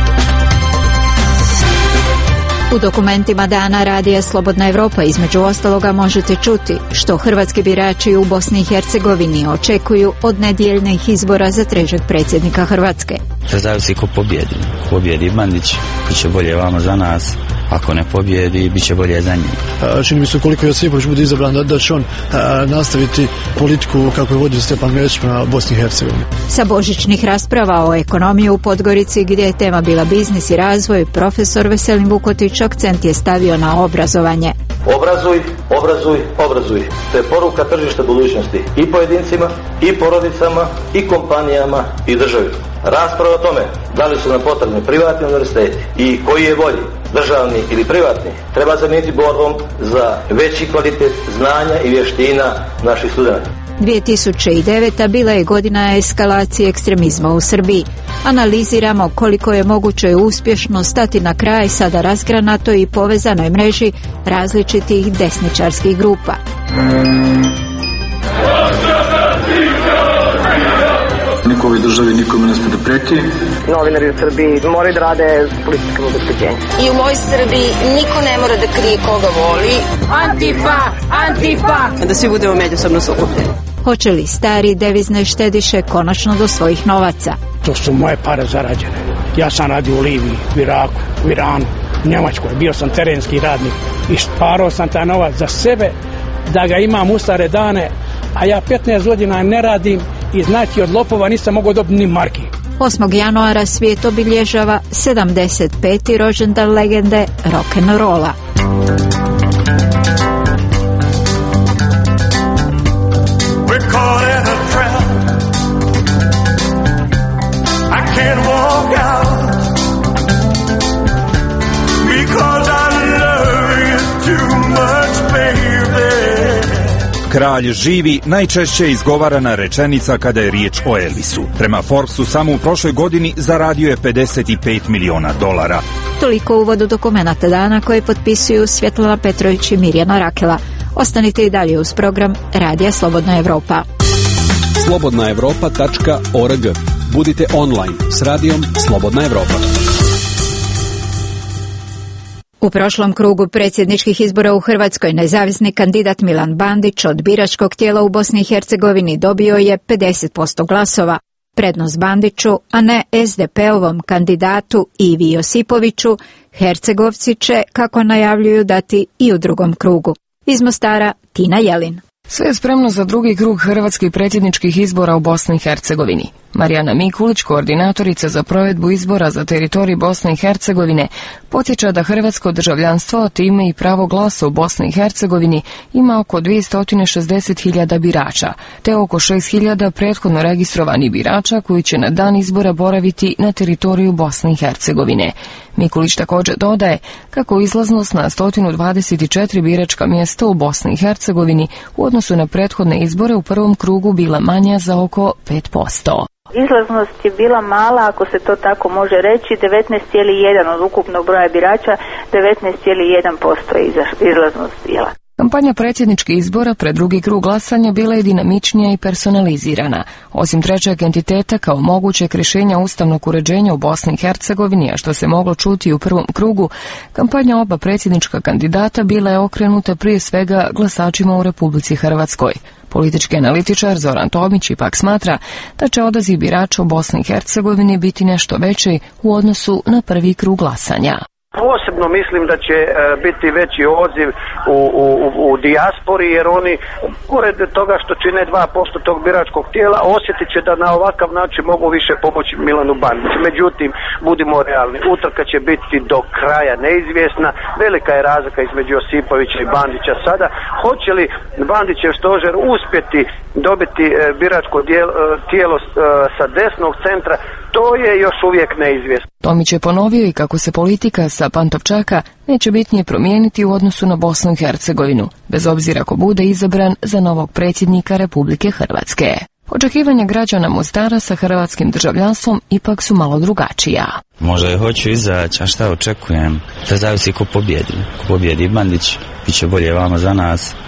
U dokumentima dana Radija Slobodna Evropa između ostaloga možete čuti što hrvatski birači u Bosni i Hercegovini očekuju od nedjeljnih izbora za trećeg predsjednika Hrvatske. To zavisi ko pobjedi. Pobjedi Bandić, bit će bolje vama za nas. Ako ne pobjedi, bit će bolje za njih. Čini mi se koliko Josipović bude izabran da, da će on a, nastaviti politiku kako je vodio Stjepan Mesić prema Bosni i Hercegovini. Sa božićnih rasprava o ekonomiji u Podgorici, gdje je tema bila biznis i razvoj, profesor Veselin Vukotić akcent je stavio na obrazovanje. Obrazuj, obrazuj, obrazuj. To je poruka tržišta budućnosti i pojedincima, i porodicama, i kompanijama, i državi. Rasprava o tome da li su nam potrebni privatni univerziteti i koji je bolji, državni ili privatni, treba zamijeniti borbom za veći kvalitet znanja i vještina naših studenata. dvije tisuće deveta bila je godina eskalacije ekstremizma u Srbiji. Analiziramo koliko je moguće uspješno stati na kraj sada razgranatoj i povezanoj mreži različitih desničarskih grupa. Niko u ovoj državi nikome ne sme da preti. Novinari u Srbiji moraju da rade s političkim obezbeđenjem. I u mojoj Srbiji niko ne mora da krije koga voli. Antifa! Antifa! Da svi budemo međusobno sukupljeni. Hoće li stari devizne štediše konačno do svojih novaca? To su moje pare zarađene. Ja sam radio u Libiji, u Iraku, u Iranu, u Njemačkoj. Bio sam terenski radnik i šparao sam taj novac za sebe da ga imam u stare dane, a ja petnaest godina ne radim i znači od lopova nisam mogao dobiti ni marki. osmog januara svijet obilježava sedamdeset peti rođendan legende rock'n'rolla. Kralj živi, najčešće izgovarana rečenica kada je riječ o Elvisu. Prema Forbesu samo u prošloj godini zaradio je pedeset pet miliona dolara. Toliko uvodu dokumenata dana koje potpisuju Svjetlana Petrović i Mirjana Rakela. Ostanite i dalje uz program Radija Slobodna Evropa. slobodna evropa tačka org. Budite online s radijom Slobodna Evropa. U prošlom krugu predsjedničkih izbora u Hrvatskoj nezavisni kandidat Milan Bandić od biračkog tijela u Bosni i Hercegovini dobio je pedeset posto glasova. Prednost Bandiću, a ne es de pe-ovom kandidatu Ivi Josipoviću, Hercegovci će, kako najavljuju, dati i u drugom krugu. Iz Mostara, Tina Jelin. Sve je spremno za drugi krug hrvatskih predsjedničkih izbora u Bosni i Hercegovini. Marijana Mikulić, koordinatorica za provedbu izbora za teritorij Bosne i Hercegovine, podsjeća da hrvatsko državljanstvo, a time i pravo glasa u Bosni i Hercegovini, ima oko dvjesto šezdeset hiljada birača, te oko šest hiljada prethodno registrovanih birača koji će na dan izbora boraviti na teritoriju Bosne i Hercegovine. Mikulić također dodaje kako izlaznost na sto dvadeset četiri biračka mjesta u Bosni i Hercegovini u odnosu na prethodne izbore u prvom krugu bila manja za oko pet posto. Izlaznost je bila mala, ako se to tako može reći, devetnaest zarez jedan od ukupnog broja birača, devetnaest zarez jedan posto je izlaznost bila. Kampanja predsjedničkih izbora pred drugi krug glasanja bila je dinamičnija i personalizirana. Osim trećeg entiteta kao mogućeg rješenja ustavnog uređenja u Bosni i Hercegovini, a što se moglo čuti u prvom krugu, kampanja oba predsjednička kandidata bila je okrenuta prije svega glasačima u Republici Hrvatskoj. Politički analitičar Zoran Tomić ipak smatra da će odaziv birača u Bosni i Hercegovini biti nešto veći u odnosu na prvi krug glasanja. Posebno mislim da će e, biti veći odziv u, u, u dijaspori, jer oni, pored toga što čine dva posto tog biračkog tijela, osjetit će da na ovakav način mogu više pomoći Milanu Bandiću. Međutim, budimo realni, utrka će biti do kraja neizvjesna, velika je razlika između Josipovića i Bandića sada. Hoće li Bandićev stožer uspjeti dobiti e, biračko dijel, e, tijelo e, sa desnog centra, to je još uvijek neizvjesno. Tomić je ponovio i kako se politika sa Pantovčaka neće bitnije promijeniti u odnosu na Bosnu i Hercegovinu, bez obzira ko bude izabran za novog predsjednika Republike Hrvatske. Očekivanja građana Mostara sa hrvatskim državljanstvom ipak su malo drugačija. Možda je hoću izaći, a šta očekujem? To zavisi ko pobjedi. Ko pobjedi Bandić, bit će bolje vama za nas.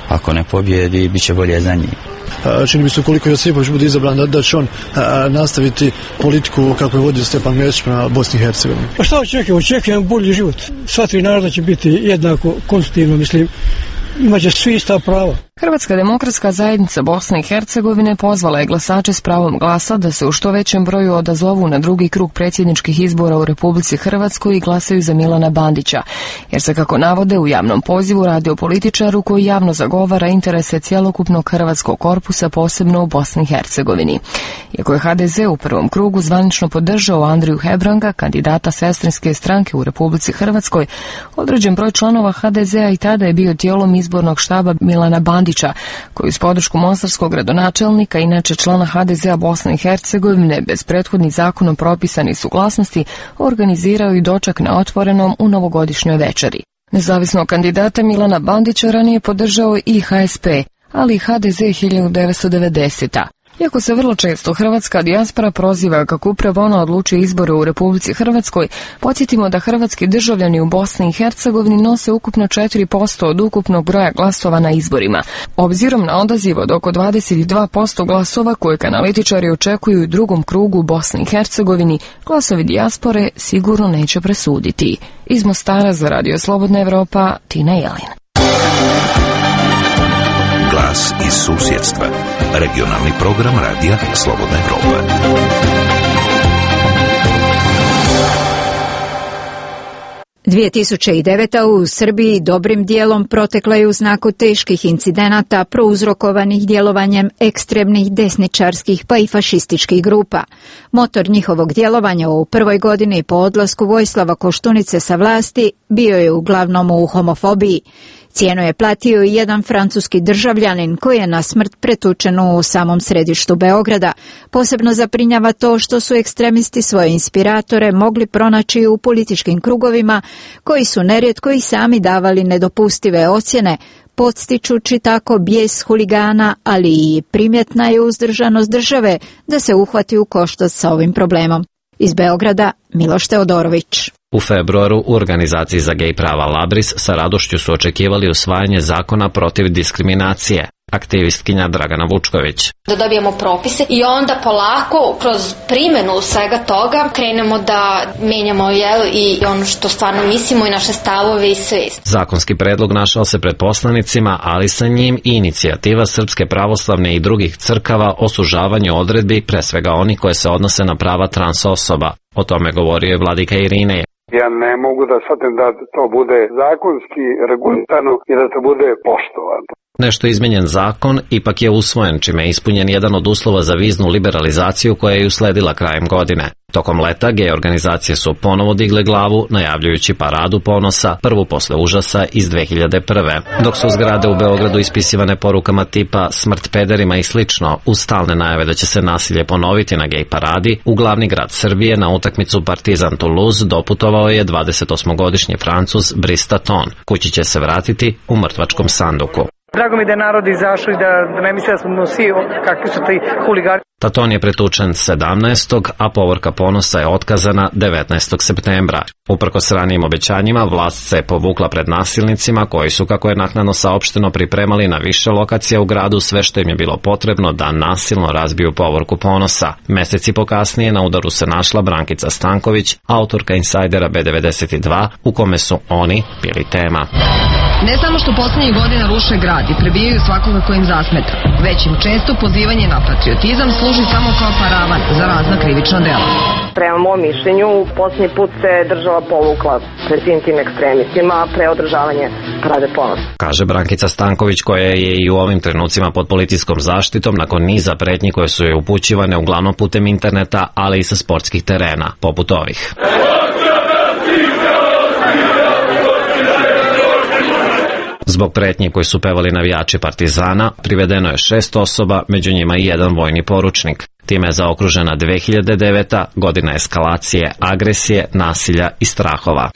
Ako ne pobjedi, bit će bolje za njih. Čini mi se ukoliko Josipović bude izabran da, da će on a, nastaviti politiku kako je vodio Stjepan Mesić prema Bosni i Hercegovini. Pa šta očekujemo? Očekujem bolji život. Sva tri naroda će biti jednako konstitutivno, mislim. Imaće svi ista prava. Hrvatska demokratska zajednica Bosne i Hercegovine pozvala je glasače s pravom glasa da se u što većem broju odazovu na drugi krug predsjedničkih izbora u Republici Hrvatskoj i glasaju za Milana Bandića, jer se, kako navode u javnom pozivu, radi o političaru koji javno zagovara interese cjelokupnog hrvatskog korpusa, posebno u Bosni i Hercegovini. Iako je H D Z u prvom krugu zvanično podržao Andriju Hebranga, kandidata sestrinske stranke u Republici Hrvatskoj, određen broj članova H D Z-a i tada je bio tijelom izbornog štaba Milana Bandića, koji uz podršku mostarskog gradonačelnika, inače člana H D Z-a Bosne i Hercegovine, bez prethodnih zakonom propisanih suglasnosti, organizirao i doček na Otvorenom u novogodišnjoj večeri. Nezavisnog kandidata Milana Bandića ranije podržao i H S P, ali i H D Z hiljadu devetsto devedesete. Iako se vrlo često hrvatska dijaspora proziva kako upravo ona odlučuje izbore u Republici Hrvatskoj, podsjetimo da hrvatski državljani u Bosni i Hercegovini nose ukupno četiri posto od ukupnog broja glasova na izborima. Obzirom na odaziv od oko dvadeset dva posto glasova koje analitičari očekuju u drugom krugu u Bosni i Hercegovini, glasovi dijaspore sigurno neće presuditi. Iz Mostara za Radio Slobodna Evropa, Tina Jelin. Glas iz susjedstva. Regionalni program Radija Slobodna Evropa. dvije tisuće deveta. u Srbiji dobrim dijelom protekla je u znaku teških incidenata prouzrokovanih djelovanjem ekstremnih desničarskih pa i fašističkih grupa. Motor njihovog djelovanja u prvoj godini po odlasku Vojislava Koštunice sa vlasti bio je uglavnom u homofobiji. Cijenu je platio i jedan francuski državljanin koji je na smrt pretučen u samom središtu Beograda. Posebno zabrinjava to što su ekstremisti svoje inspiratore mogli pronaći u političkim krugovima koji su nerijetko i sami davali nedopustive ocjene, podstičući tako bijes huligana, ali i primjetna je uzdržanost države da se uhvati u koštac sa ovim problemom. Iz Beograda, Miloš Teodorović. U februaru u organizaciji za gej prava Labris sa radošću su očekivali usvajanje zakona protiv diskriminacije. Aktivistkinja Dragana Vučković. Da dobijemo propise i onda polako kroz primjenu svega toga krenemo da menjamo jel, i ono što stvarno mislimo i naše stavove i svest. Zakonski predlog našao se pred poslanicima, ali sa njim i inicijativa Srpske pravoslavne i drugih crkava o sužavanju odredbi, pre svega oni koje se odnose na prava trans osoba. O tome govorio je vladika Irinej. Ja ne mogu da shvatim da to bude zakonski regulirano i da to bude poštovano. Nešto izmenjen zakon ipak je usvojen, čime je ispunjen jedan od uslova za viznu liberalizaciju koja je usledila krajem godine. Tokom leta gej organizacije su ponovo digle glavu, najavljujući paradu ponosa, prvu posle užasa iz dve hiljade prve. Dok su zgrade u Beogradu ispisivane porukama tipa smrt pederima i slično, uz stalne najave da će se nasilje ponoviti na gej paradi, u glavni grad Srbije na utakmicu Partizan Toulouse doputovao je dvadesetosmogodišnji Francuz Brice Taton. Kući će se vratiti u mrtvačkom sanduku. Drago mi da je narod izašao i da, da ne misle da smo svi kakvi su ti huligani. Taton je pretučen sedamnaestog a povorka ponosa je otkazana devetnaestog septembra. Uprkos ranijim obećanjima, vlast se povukla pred nasilnicima koji su, kako je naknadno saopšteno, pripremali na više lokacija u gradu sve što im je bilo potrebno da nasilno razbiju povorku ponosa. Meseci pokasnije na udaru se našla Brankica Stanković, autorka Insajdera B devedeset dva, u kome su oni bili tema. Ne samo što posljednjih godina ruše grad i prebijaju svakoga ko im zasmeta, već im često pozivanje na patriotizam služi samo kao paravan za razna krivična dela. Prema mom mišljenju, posljednji put se država povukla pred svim tim ekstremistima pre održavanje parade ponosa. Kaže Brankica Stanković, koja je i u ovim trenucima pod policijskom zaštitom nakon niza pretnji koje su joj upućivane uglavnom putem interneta, ali i sa sportskih terena, poput ovih. Zbog pretnji koji su pevali navijači Partizana, privedeno je šest osoba, među njima i jedan vojni poručnik. Time je zaokružena dve hiljade deveta. godina eskalacije, agresije, nasilja i strahova.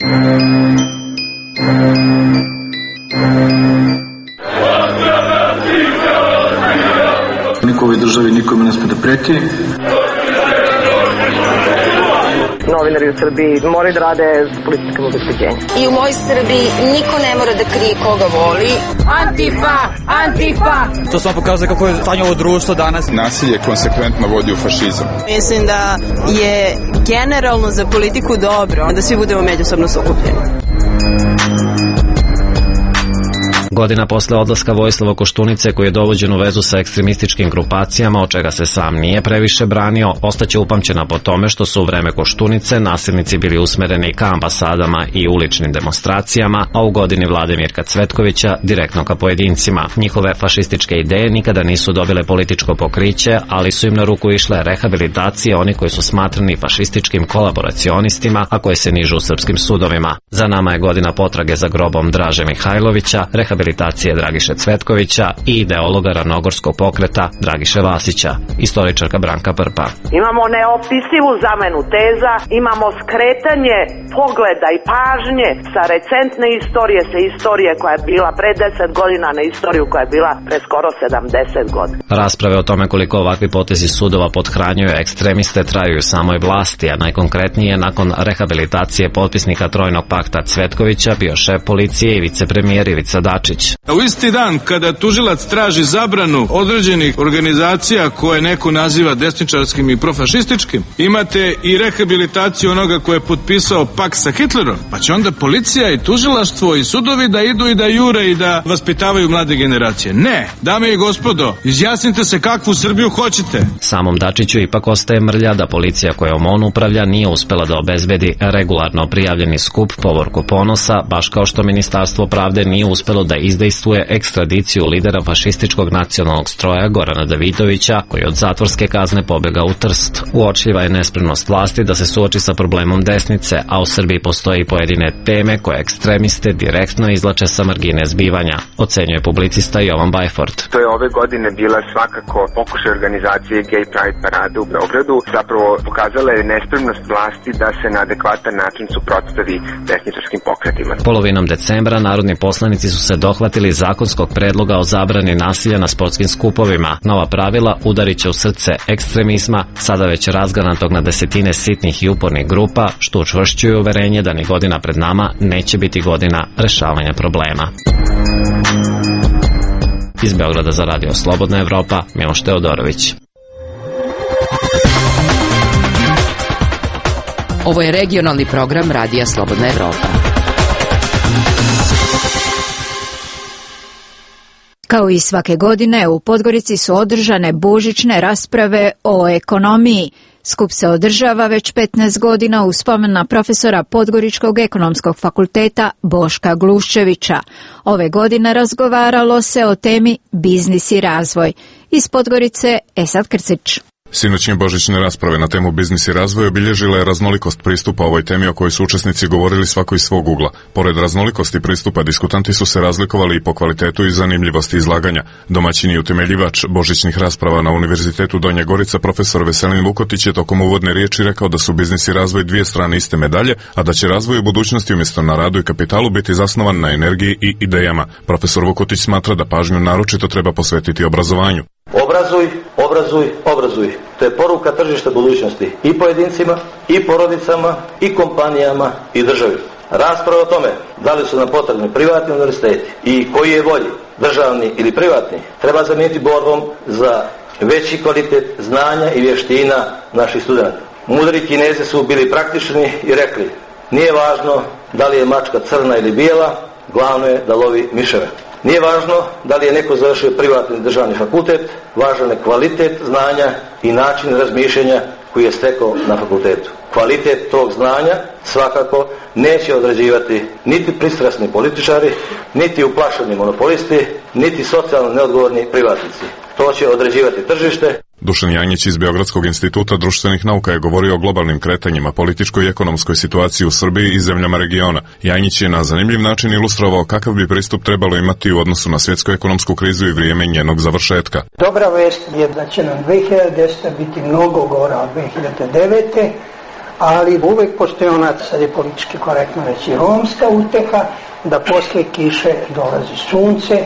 Niko u ovoj državi nikome ne sme da preti novinari u Srbiji moraju da rade s političkim obezbeđenjem. I u mojoj Srbiji niko ne mora da krije koga voli. Antifa! Antifa! To samo pokazuje kako je stanje ovo društvo danas. Nasilje konsekventno vodi u fašizam. Mislim da je generalno za politiku dobro da svi budemo međusobno sukupljeni. Godina posle odlaska Vojislava Koštunice, koji je dovođen u vezu sa ekstremističkim grupacijama, od čega se sam nije previše branio, ostaće upamćena po tome što su u vreme Koštunice nasilnici bili usmereni ka ambasadama i uličnim demonstracijama, a u godini vlade Mirka Cvetkovića direktno ka pojedincima. Njihove fašističke ideje nikada nisu dobile političko pokriće, ali su im na ruku išle rehabilitacije oni koji su smatrani fašističkim kolaboracionistima, a koje se nižu u srpskim sudovima. Za nama je godina potrage za grobom Draže Mihajlovića, rehabilitacije Dragiše Cvetkovića i ideologa ravnogorskog pokreta Dragiše Vasića. Istoričarka Branka Prpa. Imamo neopisivu zamenu teza, imamo skretanje pogleda i pažnje sa recentne istorije, sa istorije koja je bila pre deset godina na istoriju koja je bila pre skoro sedamdeset godina. Rasprave o tome koliko ovakvi potezi sudova pothranjuju ekstremiste traju u samoj vlasti, a najkonkretnije nakon rehabilitacije potpisnika Trojnog pakta Cvetkovića bio šef policije i vicepremijer Ivica Dačić. U isti dan kada tužilac traži zabranu određenih organizacija koje neko naziva desničarskim i profašističkim, imate i rehabilitaciju onoga ko je potpisao pakt sa Hitlerom, pa će onda policija i tužilaštvo i sudovi da idu i da jure i da vaspitavaju mlade generacije. Ne, dame i gospodo, izjasnite se kakvu Srbiju hoćete. Samom Dačiću ipak ostaje mrlja da policija kojom on upravlja nije uspela da obezbedi regularno prijavljeni skup Povorku ponosa, baš kao što Ministarstvo pravde nije uspelo da izdejstvuje ekstradiciju lidera fašističkog nacionalnog stroja Gorana Davidovića, koji od zatvorske kazne pobega u Trst. Uočljiva je nespremnost vlasti da se suoči sa problemom desnice, a u Srbiji postoji pojedine teme koje ekstremiste direktno izlače sa margine zbivanja, ocenjuje publicista Jovan Bajfort. To je ove godine bila svakako pokušaj organizacije Gay Pride parade u Beogradu, zapravo pokazala je nespremnost vlasti da se na adekvatan način suprotstavi desničarskim pokretima. Polovinom decembra narodni poslanici su se dohvatili zakonskog predloga o zabrani nasilja na sportskim skupovima. Nova pravila udarit će u srce ekstremizma, sada već razgranatog na desetine sitnih i upornih grupa, što učvršćuje uverenje da ni godina pred nama neće biti godina rešavanja problema. Iz Beograda za Radio Slobodna Evropa, Miloš Teodorović. Ovo je regionalni program Radija Slobodna Evropa. Kao i svake godine, u Podgorici su održane božićne rasprave o ekonomiji. Skup se održava već petnaest godina u spomen na profesora Podgoričkog ekonomskog fakulteta Boška Gluščevića. Ove godine razgovaralo se o temi biznis i razvoj. Iz Podgorice, Esad Krcić. Sinoćnje božićne rasprave na temu biznis i razvoj obilježila je raznolikost pristupa ovoj temi o kojoj su učesnici govorili svako iz svog ugla. Pored raznolikosti pristupa, diskutanti su se razlikovali i po kvalitetu i zanimljivosti izlaganja. Domaćin i utemeljivač božićnih rasprava na Univerzitetu Donja Gorica, profesor Veselin Vukotić, je tokom uvodne riječi rekao da su biznis i razvoj dvije strane iste medalje, a da će razvoj u budućnosti umjesto na radu i kapitalu biti zasnovan na energiji i idejama. Profesor Vukotić smatra da pažnju naročito treba posvetiti obrazovanju. Obrazuj, obrazuj, obrazuj. To je poruka tržišta budućnosti i pojedincima, i porodicama, i kompanijama, i državi. Rasprava o tome da li su nam potrebni privatni univerziteti i koji je bolji, državni ili privatni, treba zamijeniti borbom za veći kvalitet znanja i vještina naših studenta. Mudri Kinezi su bili praktični i rekli: nije važno da li je mačka crna ili bijela, glavno je da lovi miševe. Nije važno da li je neko završio privatni državni fakultet, važan je kvalitet znanja i način razmišljanja koji je stekao na fakultetu. Kvalitet tog znanja svakako neće određivati niti pristrasni političari, niti uplašeni monopolisti, niti socijalno neodgovorni privatnici. To će određivati tržište. Dušan Janjić iz Beogradskog instituta društvenih nauka je govorio o globalnim kretanjima, političkoj i ekonomskoj situaciji u Srbiji i zemljama regiona. Janjić je na zanimljiv način ilustrovao kakav bi pristup trebalo imati u odnosu na svjetsku ekonomsku krizu i vrijeme njenog završetka. Dobra vest je da će nam dve hiljade desete biti mnogo gora od dve hiljade devete. Ali uvek postoji ona, sad je politički korektno reći, romska uteha, da posle kiše dolazi sunce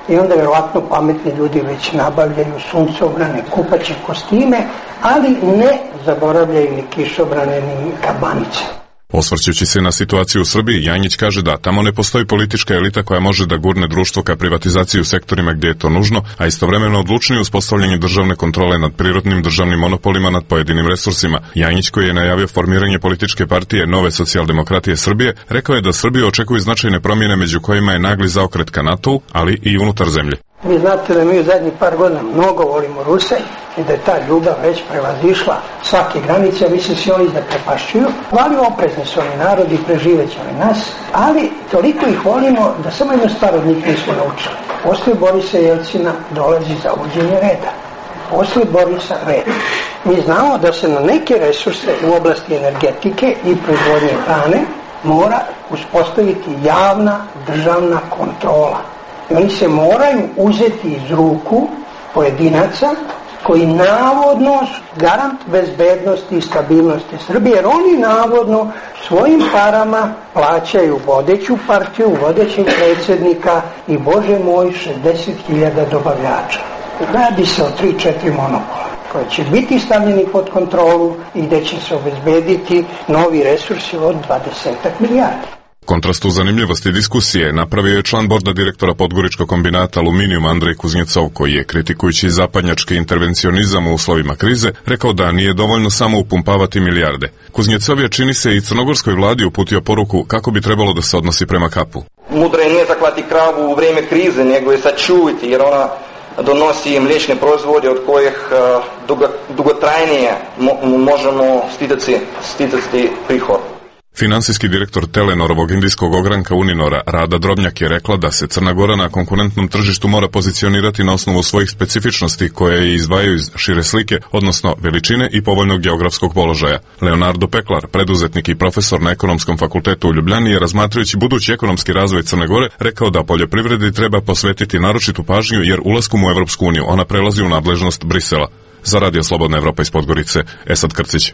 i onda verovatno pametni ljudi već nabavljaju suncobrane, kupaće kostime, ali ne zaboravljaju ni kišobrane ni kabanice. Osvrćući se na situaciju u Srbiji, Janjić kaže da tamo ne postoji politička elita koja može da gurne društvo ka privatizaciji u sektorima gdje je to nužno, a istovremeno odlučnije uspostavljanje državne kontrole nad prirodnim državnim monopolima nad pojedinim resursima. Janjić, koji je najavio formiranje političke partije Nove socijaldemokratije Srbije, rekao je da Srbiju očekuju značajne promjene među kojima je nagli zaokret ka NATO-u, ali i unutar zemlje. Vi znate da mi u zadnjih par godina mnogo volimo Ruse i da je ta ljubav već prevazišla svake granice, a mislim se oni zaprepašćuju. Vali oprezni su oni narodi, preživet će oni nas, ali toliko ih volimo da samo jednu stvar od njih nismo naučili. Posle Borisa Jelcina dolazi za uvođenje reda. Posle Borisa red. Mi znamo da se na neke resurse u oblasti energetike i proizvodnje hrane mora uspostaviti javna državna kontrola. I oni se moraju uzeti iz ruku pojedinaca koji navodno garant bezbednosti i stabilnosti Srbije, jer oni navodno svojim parama plaćaju vodeću partiju, vodećeg predsjednika i, Bože moj, šezdeset hiljada dobavljača. Radi se o tri četiri monopola koji će biti stavljeni pod kontrolu i gdje će se obezbediti novi resursi od dvadeset milijardi. Kontrastu zanimljivosti diskusije napravio je član borda direktora Podgoričkog kombinata Aluminijum Andrej Kuznjecov, koji je, kritikujući zapadnjački intervencionizam u uslovima krize, rekao da nije dovoljno samo upumpavati milijarde. Kuznjecov je, čini se, i crnogorskoj vladi uputio poruku kako bi trebalo da se odnosi prema kapu. Mudro je ne zaklati kravu u vrijeme krize, nego je sačuvati, jer ona donosi mliječne proizvode od kojih dugo, dugotrajnije mo, možemo stidati, stidati prihod. Finansijski direktor Telenorovog indijskog ogranka Uninora, Rada Drobnjak, je rekla da se Crna Gora na konkurentnom tržištu mora pozicionirati na osnovu svojih specifičnosti koje je izdvajaju iz šire slike, odnosno veličine i povoljnog geografskog položaja. Leonardo Peklar, preduzetnik i profesor na Ekonomskom fakultetu u Ljubljani, je, razmatrajući budući ekonomski razvoj Crne Gore, rekao da poljoprivredi treba posvetiti naročitu pažnju, jer ulaskom u Evropsku uniju ona prelazi u nadležnost Brisela. Za Radio Slobodna Evropa iz Podgorice, Esad Krcić.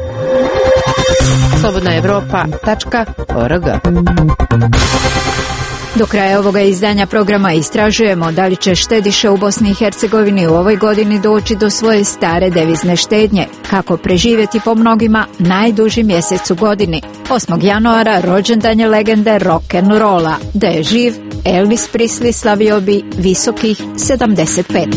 slobodna evropa tačka org. Do kraja ovoga izdanja programa istražujemo da li će štediše u Bosni i Hercegovini u ovoj godini doći do svoje stare devizne štednje, kako preživjeti po mnogima najduži mjesec u godini. osmog januara rođendan je legende rock'n'rolla. Da je živ, Elvis Presley slavio bi visokih sedamdeset pet.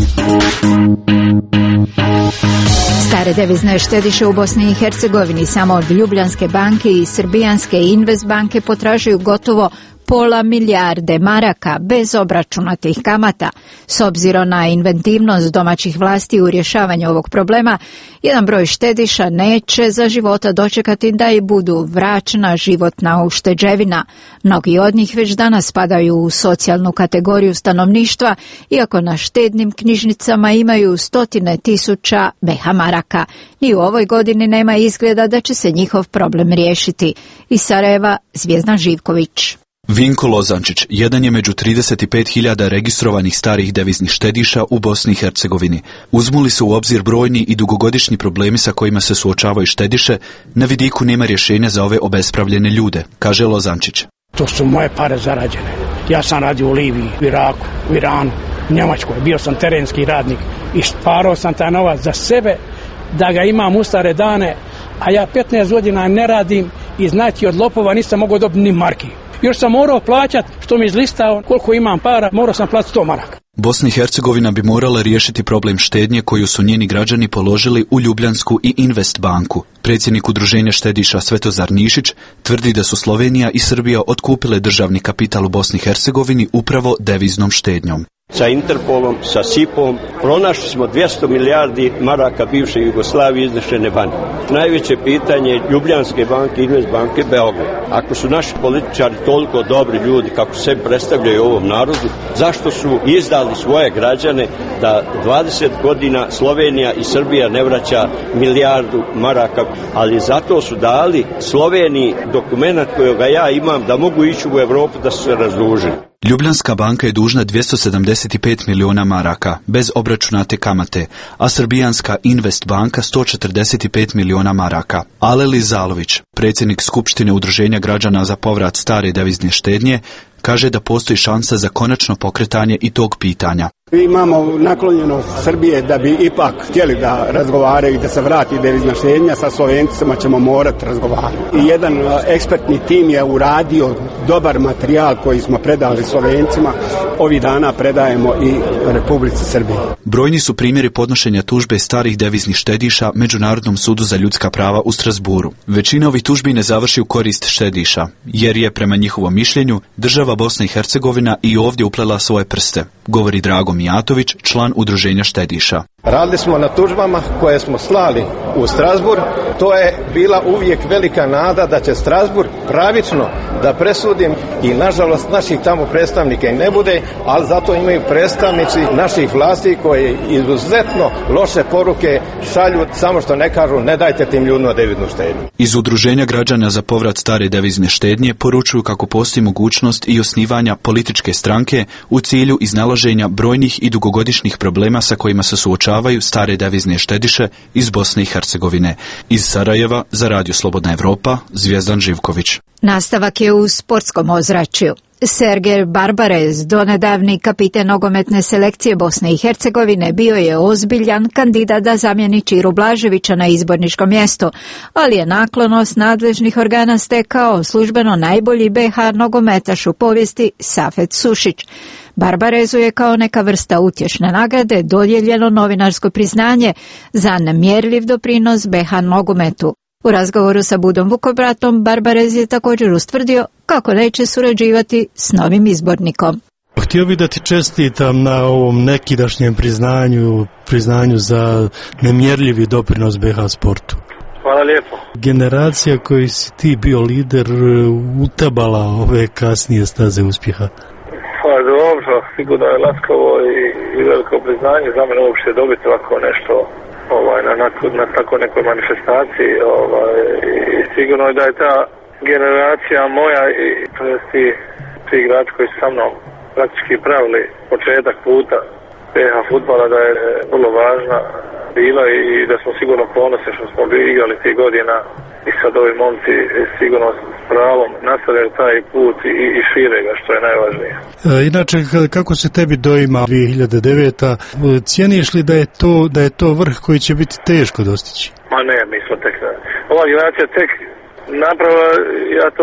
Stare devizne štediše u Bosni i Hercegovini samo od Ljubljanske banke i Srbijanske Invest banke potražuju gotovo pola milijarde maraka bez obračunatih kamata. S obzirom na inventivnost domaćih vlasti u rješavanju ovog problema, jedan broj štediša neće za života dočekati da i budu vraćena životna ušteđevina. Mnogi od njih već danas spadaju u socijalnu kategoriju stanovništva, iako na štednim knjižnicama imaju stotine tisuća beha maraka. Ni u ovoj godini nema izgleda da će se njihov problem riješiti. Iz Sarajeva, Zvijezdan Živković. Vinko Lozančić jedan je među trideset pet hiljada registrovanih starih deviznih štediša u Bosni i Hercegovini. Uzmu li se u obzir brojni i dugogodišnji problemi sa kojima se suočavaju štediše, na vidiku nema rješenja za ove obespravljene ljude, kaže Lozančić. To su moje pare zarađene. Ja sam radio u Libiji, u Iraku, u Iranu, u Njemačkoj. Bio sam terenski radnik i sparao sam taj novac za sebe da ga imam u stare dane, a ja petnaest godina ne radim i znači od lopova nisam mogao dobiti ni marki. Još sam morao plaćati, što mi izlistao, koliko imam para, morao sam platiti sto maraka. Bosna i Hercegovina bi morala riješiti problem štednje koju su njeni građani položili u Ljubljansku i Invest banku. Predsjednik udruženja štediša Svetozar Nišić tvrdi da su Slovenija i Srbija otkupile državni kapital u Bosni i Hercegovini upravo deviznom štednjom. Sa Interpolom, sa S I P-om, pronašli smo dvjesto milijardi maraka bivše Jugoslavije iznešene van. Najveće pitanje je Ljubljanske banke, Invest banke, Beograd. Ako su naši političari toliko dobri ljudi kako se predstavljaju ovom narodu, zašto su izdali svoje građane da dvadeset godina Slovenija i Srbija ne vraća milijardu maraka, ali zato su dali Sloveniji dokument kojega ja imam da mogu ići u Evropu da su se razdužili. Ljubljanska banka je dužna dvjesto sedamdeset pet miliona maraka, bez obračunate kamate, a Srbijanska Invest banka sto četrdeset pet miliona maraka. Aleli Zalović, predsjednik Skupštine Udruženja građana za povrat stare devizne štednje, kaže da postoji šansa za konačno pokretanje i tog pitanja. Imamo naklonjenost Srbije da bi ipak htjeli da razgovaraju i da se vrati devizna štednja. Sa Slovencima ćemo morati razgovarati. I jedan ekspertni tim je uradio dobar materijal koji smo predali Slovencima. Ovih dana predajemo i Republici Srbiji. Brojni su primjeri podnošenja tužbe starih deviznih štediša Međunarodnom sudu za ljudska prava u Strasburu. Većina ovih tužbi ne završi u korist štediša, jer je, prema njihovom mišljenju, država Bosna i Hercegovina i ovdje uplela svoje prste, govori Drago Mijatović, član Udruženja štediša. Radili smo na tužbama koje smo slali u Strasbourg. To je bila uvijek velika nada da će Strasbourg pravično da presudim i nažalost naših tamo predstavnika i ne bude, ali zato imaju predstavnici naših vlasti koji izuzetno loše poruke šalju, samo što ne kažu ne dajte tim ljudima deviznu štednju. Iz Udruženja građana za povrat stare devizne štednje poručuju kako postoji mogućnost i osnivanja političke stranke u cilju iznalaženja brojnih i dugogodišnjih problema sa kojima se suočavaju stare devizne štediše iz Bosne i Hercegovine. Iz Sarajeva za Radio Slobodna Evropa, Zvijezdan Živković. Nastavak je u sportskom ozračju. Sergej Barbarez, donedavni kapiten nogometne selekcije Bosne i Hercegovine, bio je ozbiljan kandidat da zamijeni Čiru Blaževića na izborničko mjesto, ali je naklonost nadležnih organa stekao službeno najbolji be ha nogometaš u povijesti Safet Sušić. Barbarezu je kao neka vrsta utješne nagrade dodijeljeno novinarsko priznanje za nemjerljiv doprinos be ha nogometu. U razgovoru sa Budom Vukobratom Barbarez je također ustvrdio kako neće surađivati s novim izbornikom. Htio bih da ti čestitam na ovom nekidašnjem priznanju, priznanju za nemjerljivi doprinos be ha sportu. Hvala lijepo. Generacija koji si ti bio lider utabala ove kasnije staze uspjeha. Pa dobro, sigurno je laskavo i, i veliko priznanje za mene uopšte dobiti ovako nešto ovaj, na, na, na tako nekoj manifestaciji ovaj, i sigurno je da je ta generacija moja i to je ti, ti igrači koji su sa mnom praktički pravili početak puta be ha fudbala, da je vrlo važna bila i da smo sigurno ponosni što smo bili igrali tih godina i sad ovi momci sigurno s pravom nastavljaju taj put i, i šire ga, što je najvažnije. E, inače, kako se tebi doima dvije hiljade deveta. Cijeniš li da je to da je to vrh koji će biti teško dostići? Ma ne, mi smo tek, ova generacija tek napravila, ja to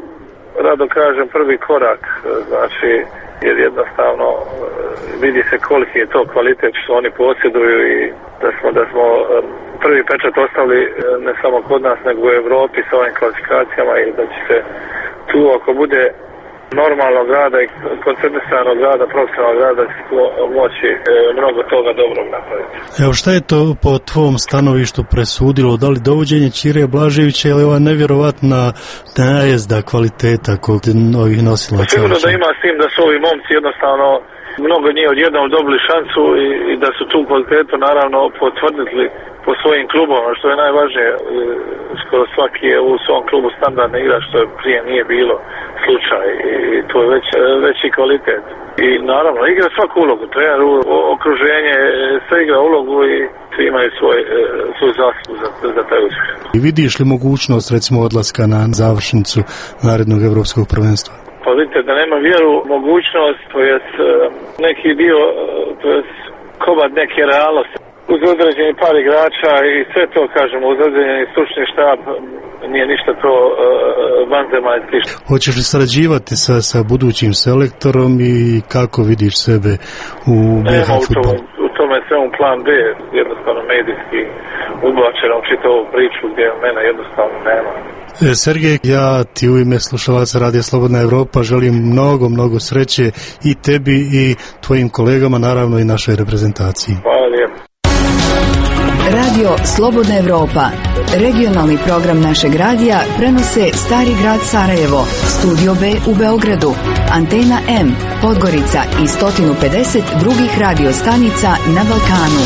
rado kažem, prvi korak, znači jer jednostavno vidi se koliki je to kvalitet što oni posjeduju i da smo, da smo prvi pečat ostavili ne samo kod nas nego u Europi sa ovim kvalifikacijama i da će se tu ako bude normalnog rada i koncentriranog rada, profesionalnog rada da će moći mnogo toga dobrog napraviti. Evo šta je to po tvom stanovištu presudilo? Da li dovođenje Čire Blaževića ili ova nevjerovatna najezda kvaliteta kod ovih nosilaca? Sigurno da ima s tim da su ovi momci jednostavno mnogo njih odjednom dobili šansu i, i da su tu kvalitetu naravno potvrdili po svojim klubovima, što je najvažnije. Skoro svaki je u svom klubu standardni igrač, što je prije nije bilo slučaj i to je već, veći kvalitet. I naravno igra svaku ulogu, trener, okruženje, sve igra ulogu i svi imaju svoj, svoj zaslugu za, za taj uspjeh. I vidiš li mogućnost recimo odlaska na završnicu narednog evropskog prvenstva? Pa vidite da nema vjeru, mogućnost, to je neki dio, to je komad neke realnosti. Uz određeni par igrača i sve to, kažemo, uz određeni stručni štab, nije ništa to uh, vanzemaljski. Hoćeš li sarađivati sa, sa budućim selektorom i kako vidiš sebe u be ha fudbalu? U tome je sve un plan B, jednostavno medijski ublačeno čitavu priču gdje mene jednostavno nema. E, Sergej, ja ti u ime slušalaca Radija Slobodna Evropa želim mnogo, mnogo sreće i tebi i tvojim kolegama, naravno i našoj reprezentaciji. Hvala lijepo. Radio Slobodna Evropa, regionalni program našeg radija, prenose Stari grad Sarajevo, Studio B u Beogradu, Antena M, Podgorica i sto pedeset drugih radio stanica na Balkanu.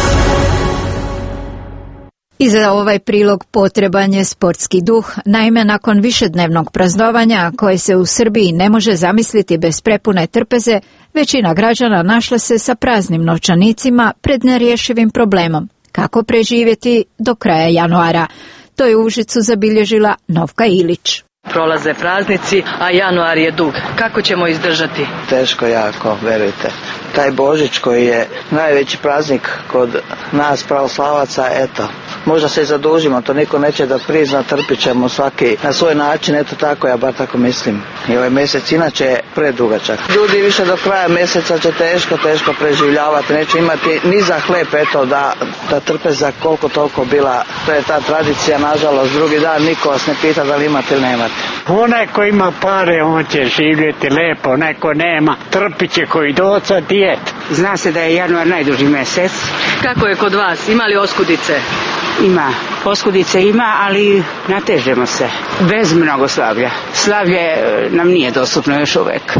I za ovaj prilog potreban je sportski duh, naime nakon višednevnog praznovanja koje se u Srbiji ne može zamisliti bez prepune trpeze, većina građana našla se sa praznim novčanicima pred nerješivim problemom. Kako preživjeti do kraja januara? To je u Užicu zabilježila Novka Ilić. Prolaze praznici, a januar je dug. Kako ćemo izdržati? Teško jako, verujte. Taj Božić koji je najveći praznik kod nas pravoslavaca, eto, možda se i zadužimo, to niko neće da prizna, trpit ćemo svaki na svoj način, eto tako, ja bar tako mislim. I ovaj mjesec inače je predugačak. Ljudi više do kraja mjeseca će teško, teško preživljavati, neće imati ni za hleb, eto, da, da trpe za koliko toliko bila, to je ta tradicija, nažalost, drugi dan niko vas ne pita da li imate ili nemate. Onaj ko ima pare, on će živjeti lepo, onaj ko nema, trpit će koji doca dijet. Zna se da je januar najduži mjesec. Kako je kod vas? Ima li oskudice? Ima. Oskudice ima, ali natežemo se. Bez mnogo slavlja. Slavlje nam nije dostupno još uvek.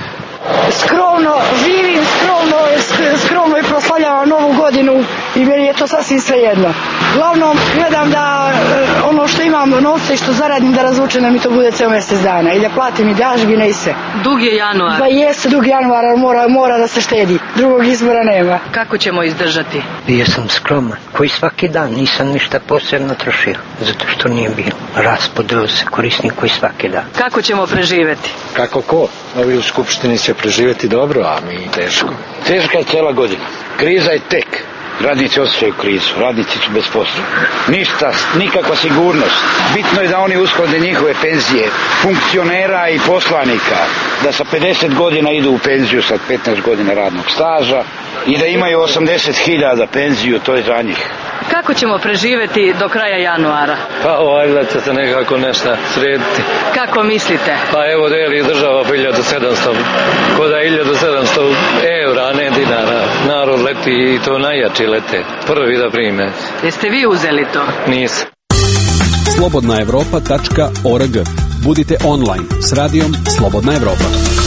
Skromno živim, skromno, skromno i proslavljavam novu godinu i meni je to sasvim svejedno. Glavnom gledam da ono što imam novce i što zaradim da razvučem da mi to bude ceo mjesec dana i da platim i dažbine i sve. Dug je januar. Da jeste dug januar, mora, mora da se štedi. Drugog izbora nema. Kako ćemo izdržati? Bio sam skroman, koji svaki dan nisam ništa posebno trošio, zato što nije bilo. Raspodelo se korisnik koji svaki dan. Kako ćemo preživjeti? Kako ko? Ovi u Skupštini će preživjeti dobro, a mi teško. Teška je cijela godina. Kriza je tek. Radnici osjećaju krizu, radnici su bez posla. Ništa, nikakva sigurnost. Bitno je da oni usklade njihove penzije, funkcionera i poslanika, da sa pedeset godina idu u penziju sa petnaest godina radnog staža i da imaju osamdeset hiljada penziju, to je za njih. Kako ćemo preživjeti do kraja januara? Pa valjda će se nekako nešto srediti. Kako mislite? Pa evo deli država po hiljadu sedamsto, ko da je hiljadu sedamsto eura, a ne dinara. Narod leti i to najjači lete. Prvi da prime. Jeste vi uzeli to? Nisam. slobodna evropa tačka org. Budite online s radijom Slobodna Evropa.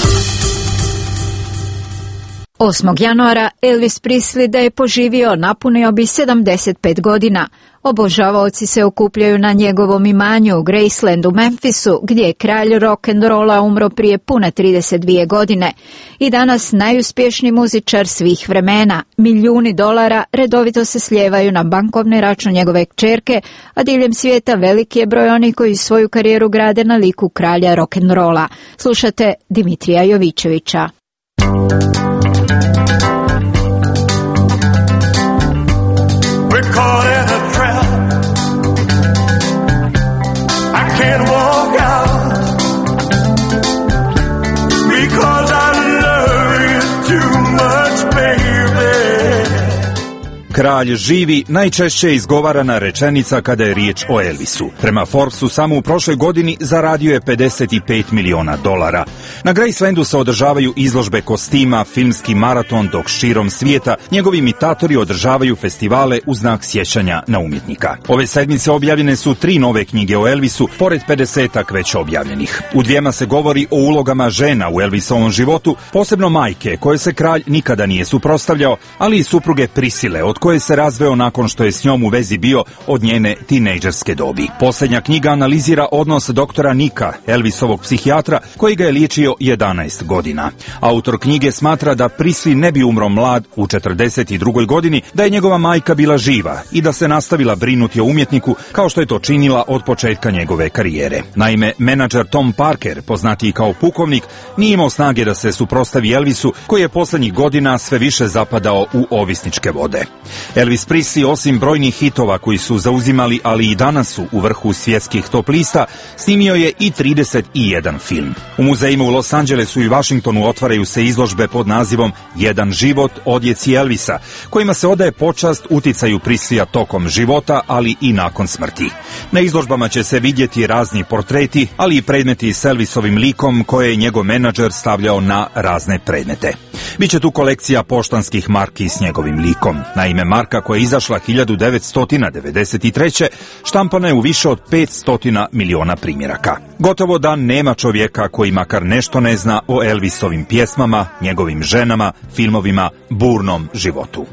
osmog januara Elvis Presley da je poživio napunio bi sedamdeset pet godina. Obožavaoci se okupljaju na njegovom imanju u Graceland u Memphisu, gdje je kralj rock'n'rolla umro prije pune trideset dvije godine. I danas najuspješniji muzičar svih vremena. Milijuni dolara redovito se slijevaju na bankovni račun njegove kćerke, a diljem svijeta veliki je broj onih koji svoju karijeru grade na liku kralja rock'n'rolla. Slušate Dimitrija Jovićevića. Can't walk out because I love you too much, baby. Kralj živi najčešće izgovarana rečenica kada je riječ o Elvisu. Prema Forbesu samo u prošloj godini zaradio je pedeset pet miliona dolara. Na Gracelandu se održavaju izložbe kostima, filmski maraton, dok širom svijeta njegovi imitatori održavaju festivale u znak sjećanja na umjetnika. Ove sedmice objavljene su tri nove knjige o Elvisu, pored pedesetak već objavljenih. U dvijema se govori o ulogama žena u Elvisovom životu, posebno majke, koje se kralj nikada nije suprotstavljao, ali i supruge Prisile, od koje se razveo nakon što je s njom u vezi bio od njene tinejdžerske dobi. Posljednja knjiga analizira odnos doktora Nika, Elvisovog psihijatra, koji ga je liječio jedanaest godina. Autor knjige smatra da Presley ne bi umro mlad u četrdeset drugoj godini, da je njegova majka bila živa i da se nastavila brinuti o umjetniku kao što je to činila od početka njegove karijere. Naime, menadžer Tom Parker, poznatiji kao pukovnik, nije imao snage da se suprotstavi Elvisu, koji je posljednjih godina sve više zapadao u ovisničke vode. Elvis Presley, osim brojnih hitova koji su zauzimali, ali i danas su u vrhu svjetskih top lista, snimio je i trideset jedan film. U muzejima u Los Angelesu i Washingtonu otvaraju se izložbe pod nazivom Jedan život, odjeci Elvisa, kojima se odaje počast uticaju Presleya tokom života, ali i nakon smrti. Na izložbama će se vidjeti razni portreti, ali i predmeti s Elvisovim likom koje je njegov menadžer stavljao na razne predmete. Biće tu kolekcija poštanskih marki s njegovim likom. Naime, marka koja je izašla hiljadu devetsto devedeset treće štampana je u više od petsto miliona primjeraka. Gotovo da nema čovjeka koji makar nešto ne zna o Elvisovim pjesmama, njegovim ženama, filmovima, burnom životu.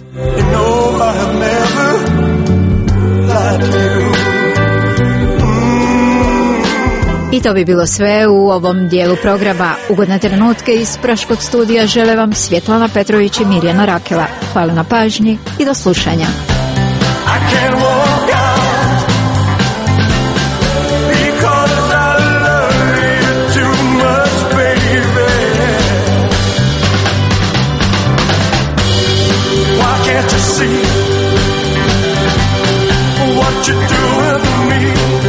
I to bi bilo sve u ovom dijelu programa. Ugodne trenutke iz Praškog studija žele vam Svjetlana Petrović i Mirjana Rakela. Hvala na pažnji i do slušanja. Because I love you. what you're doing for me.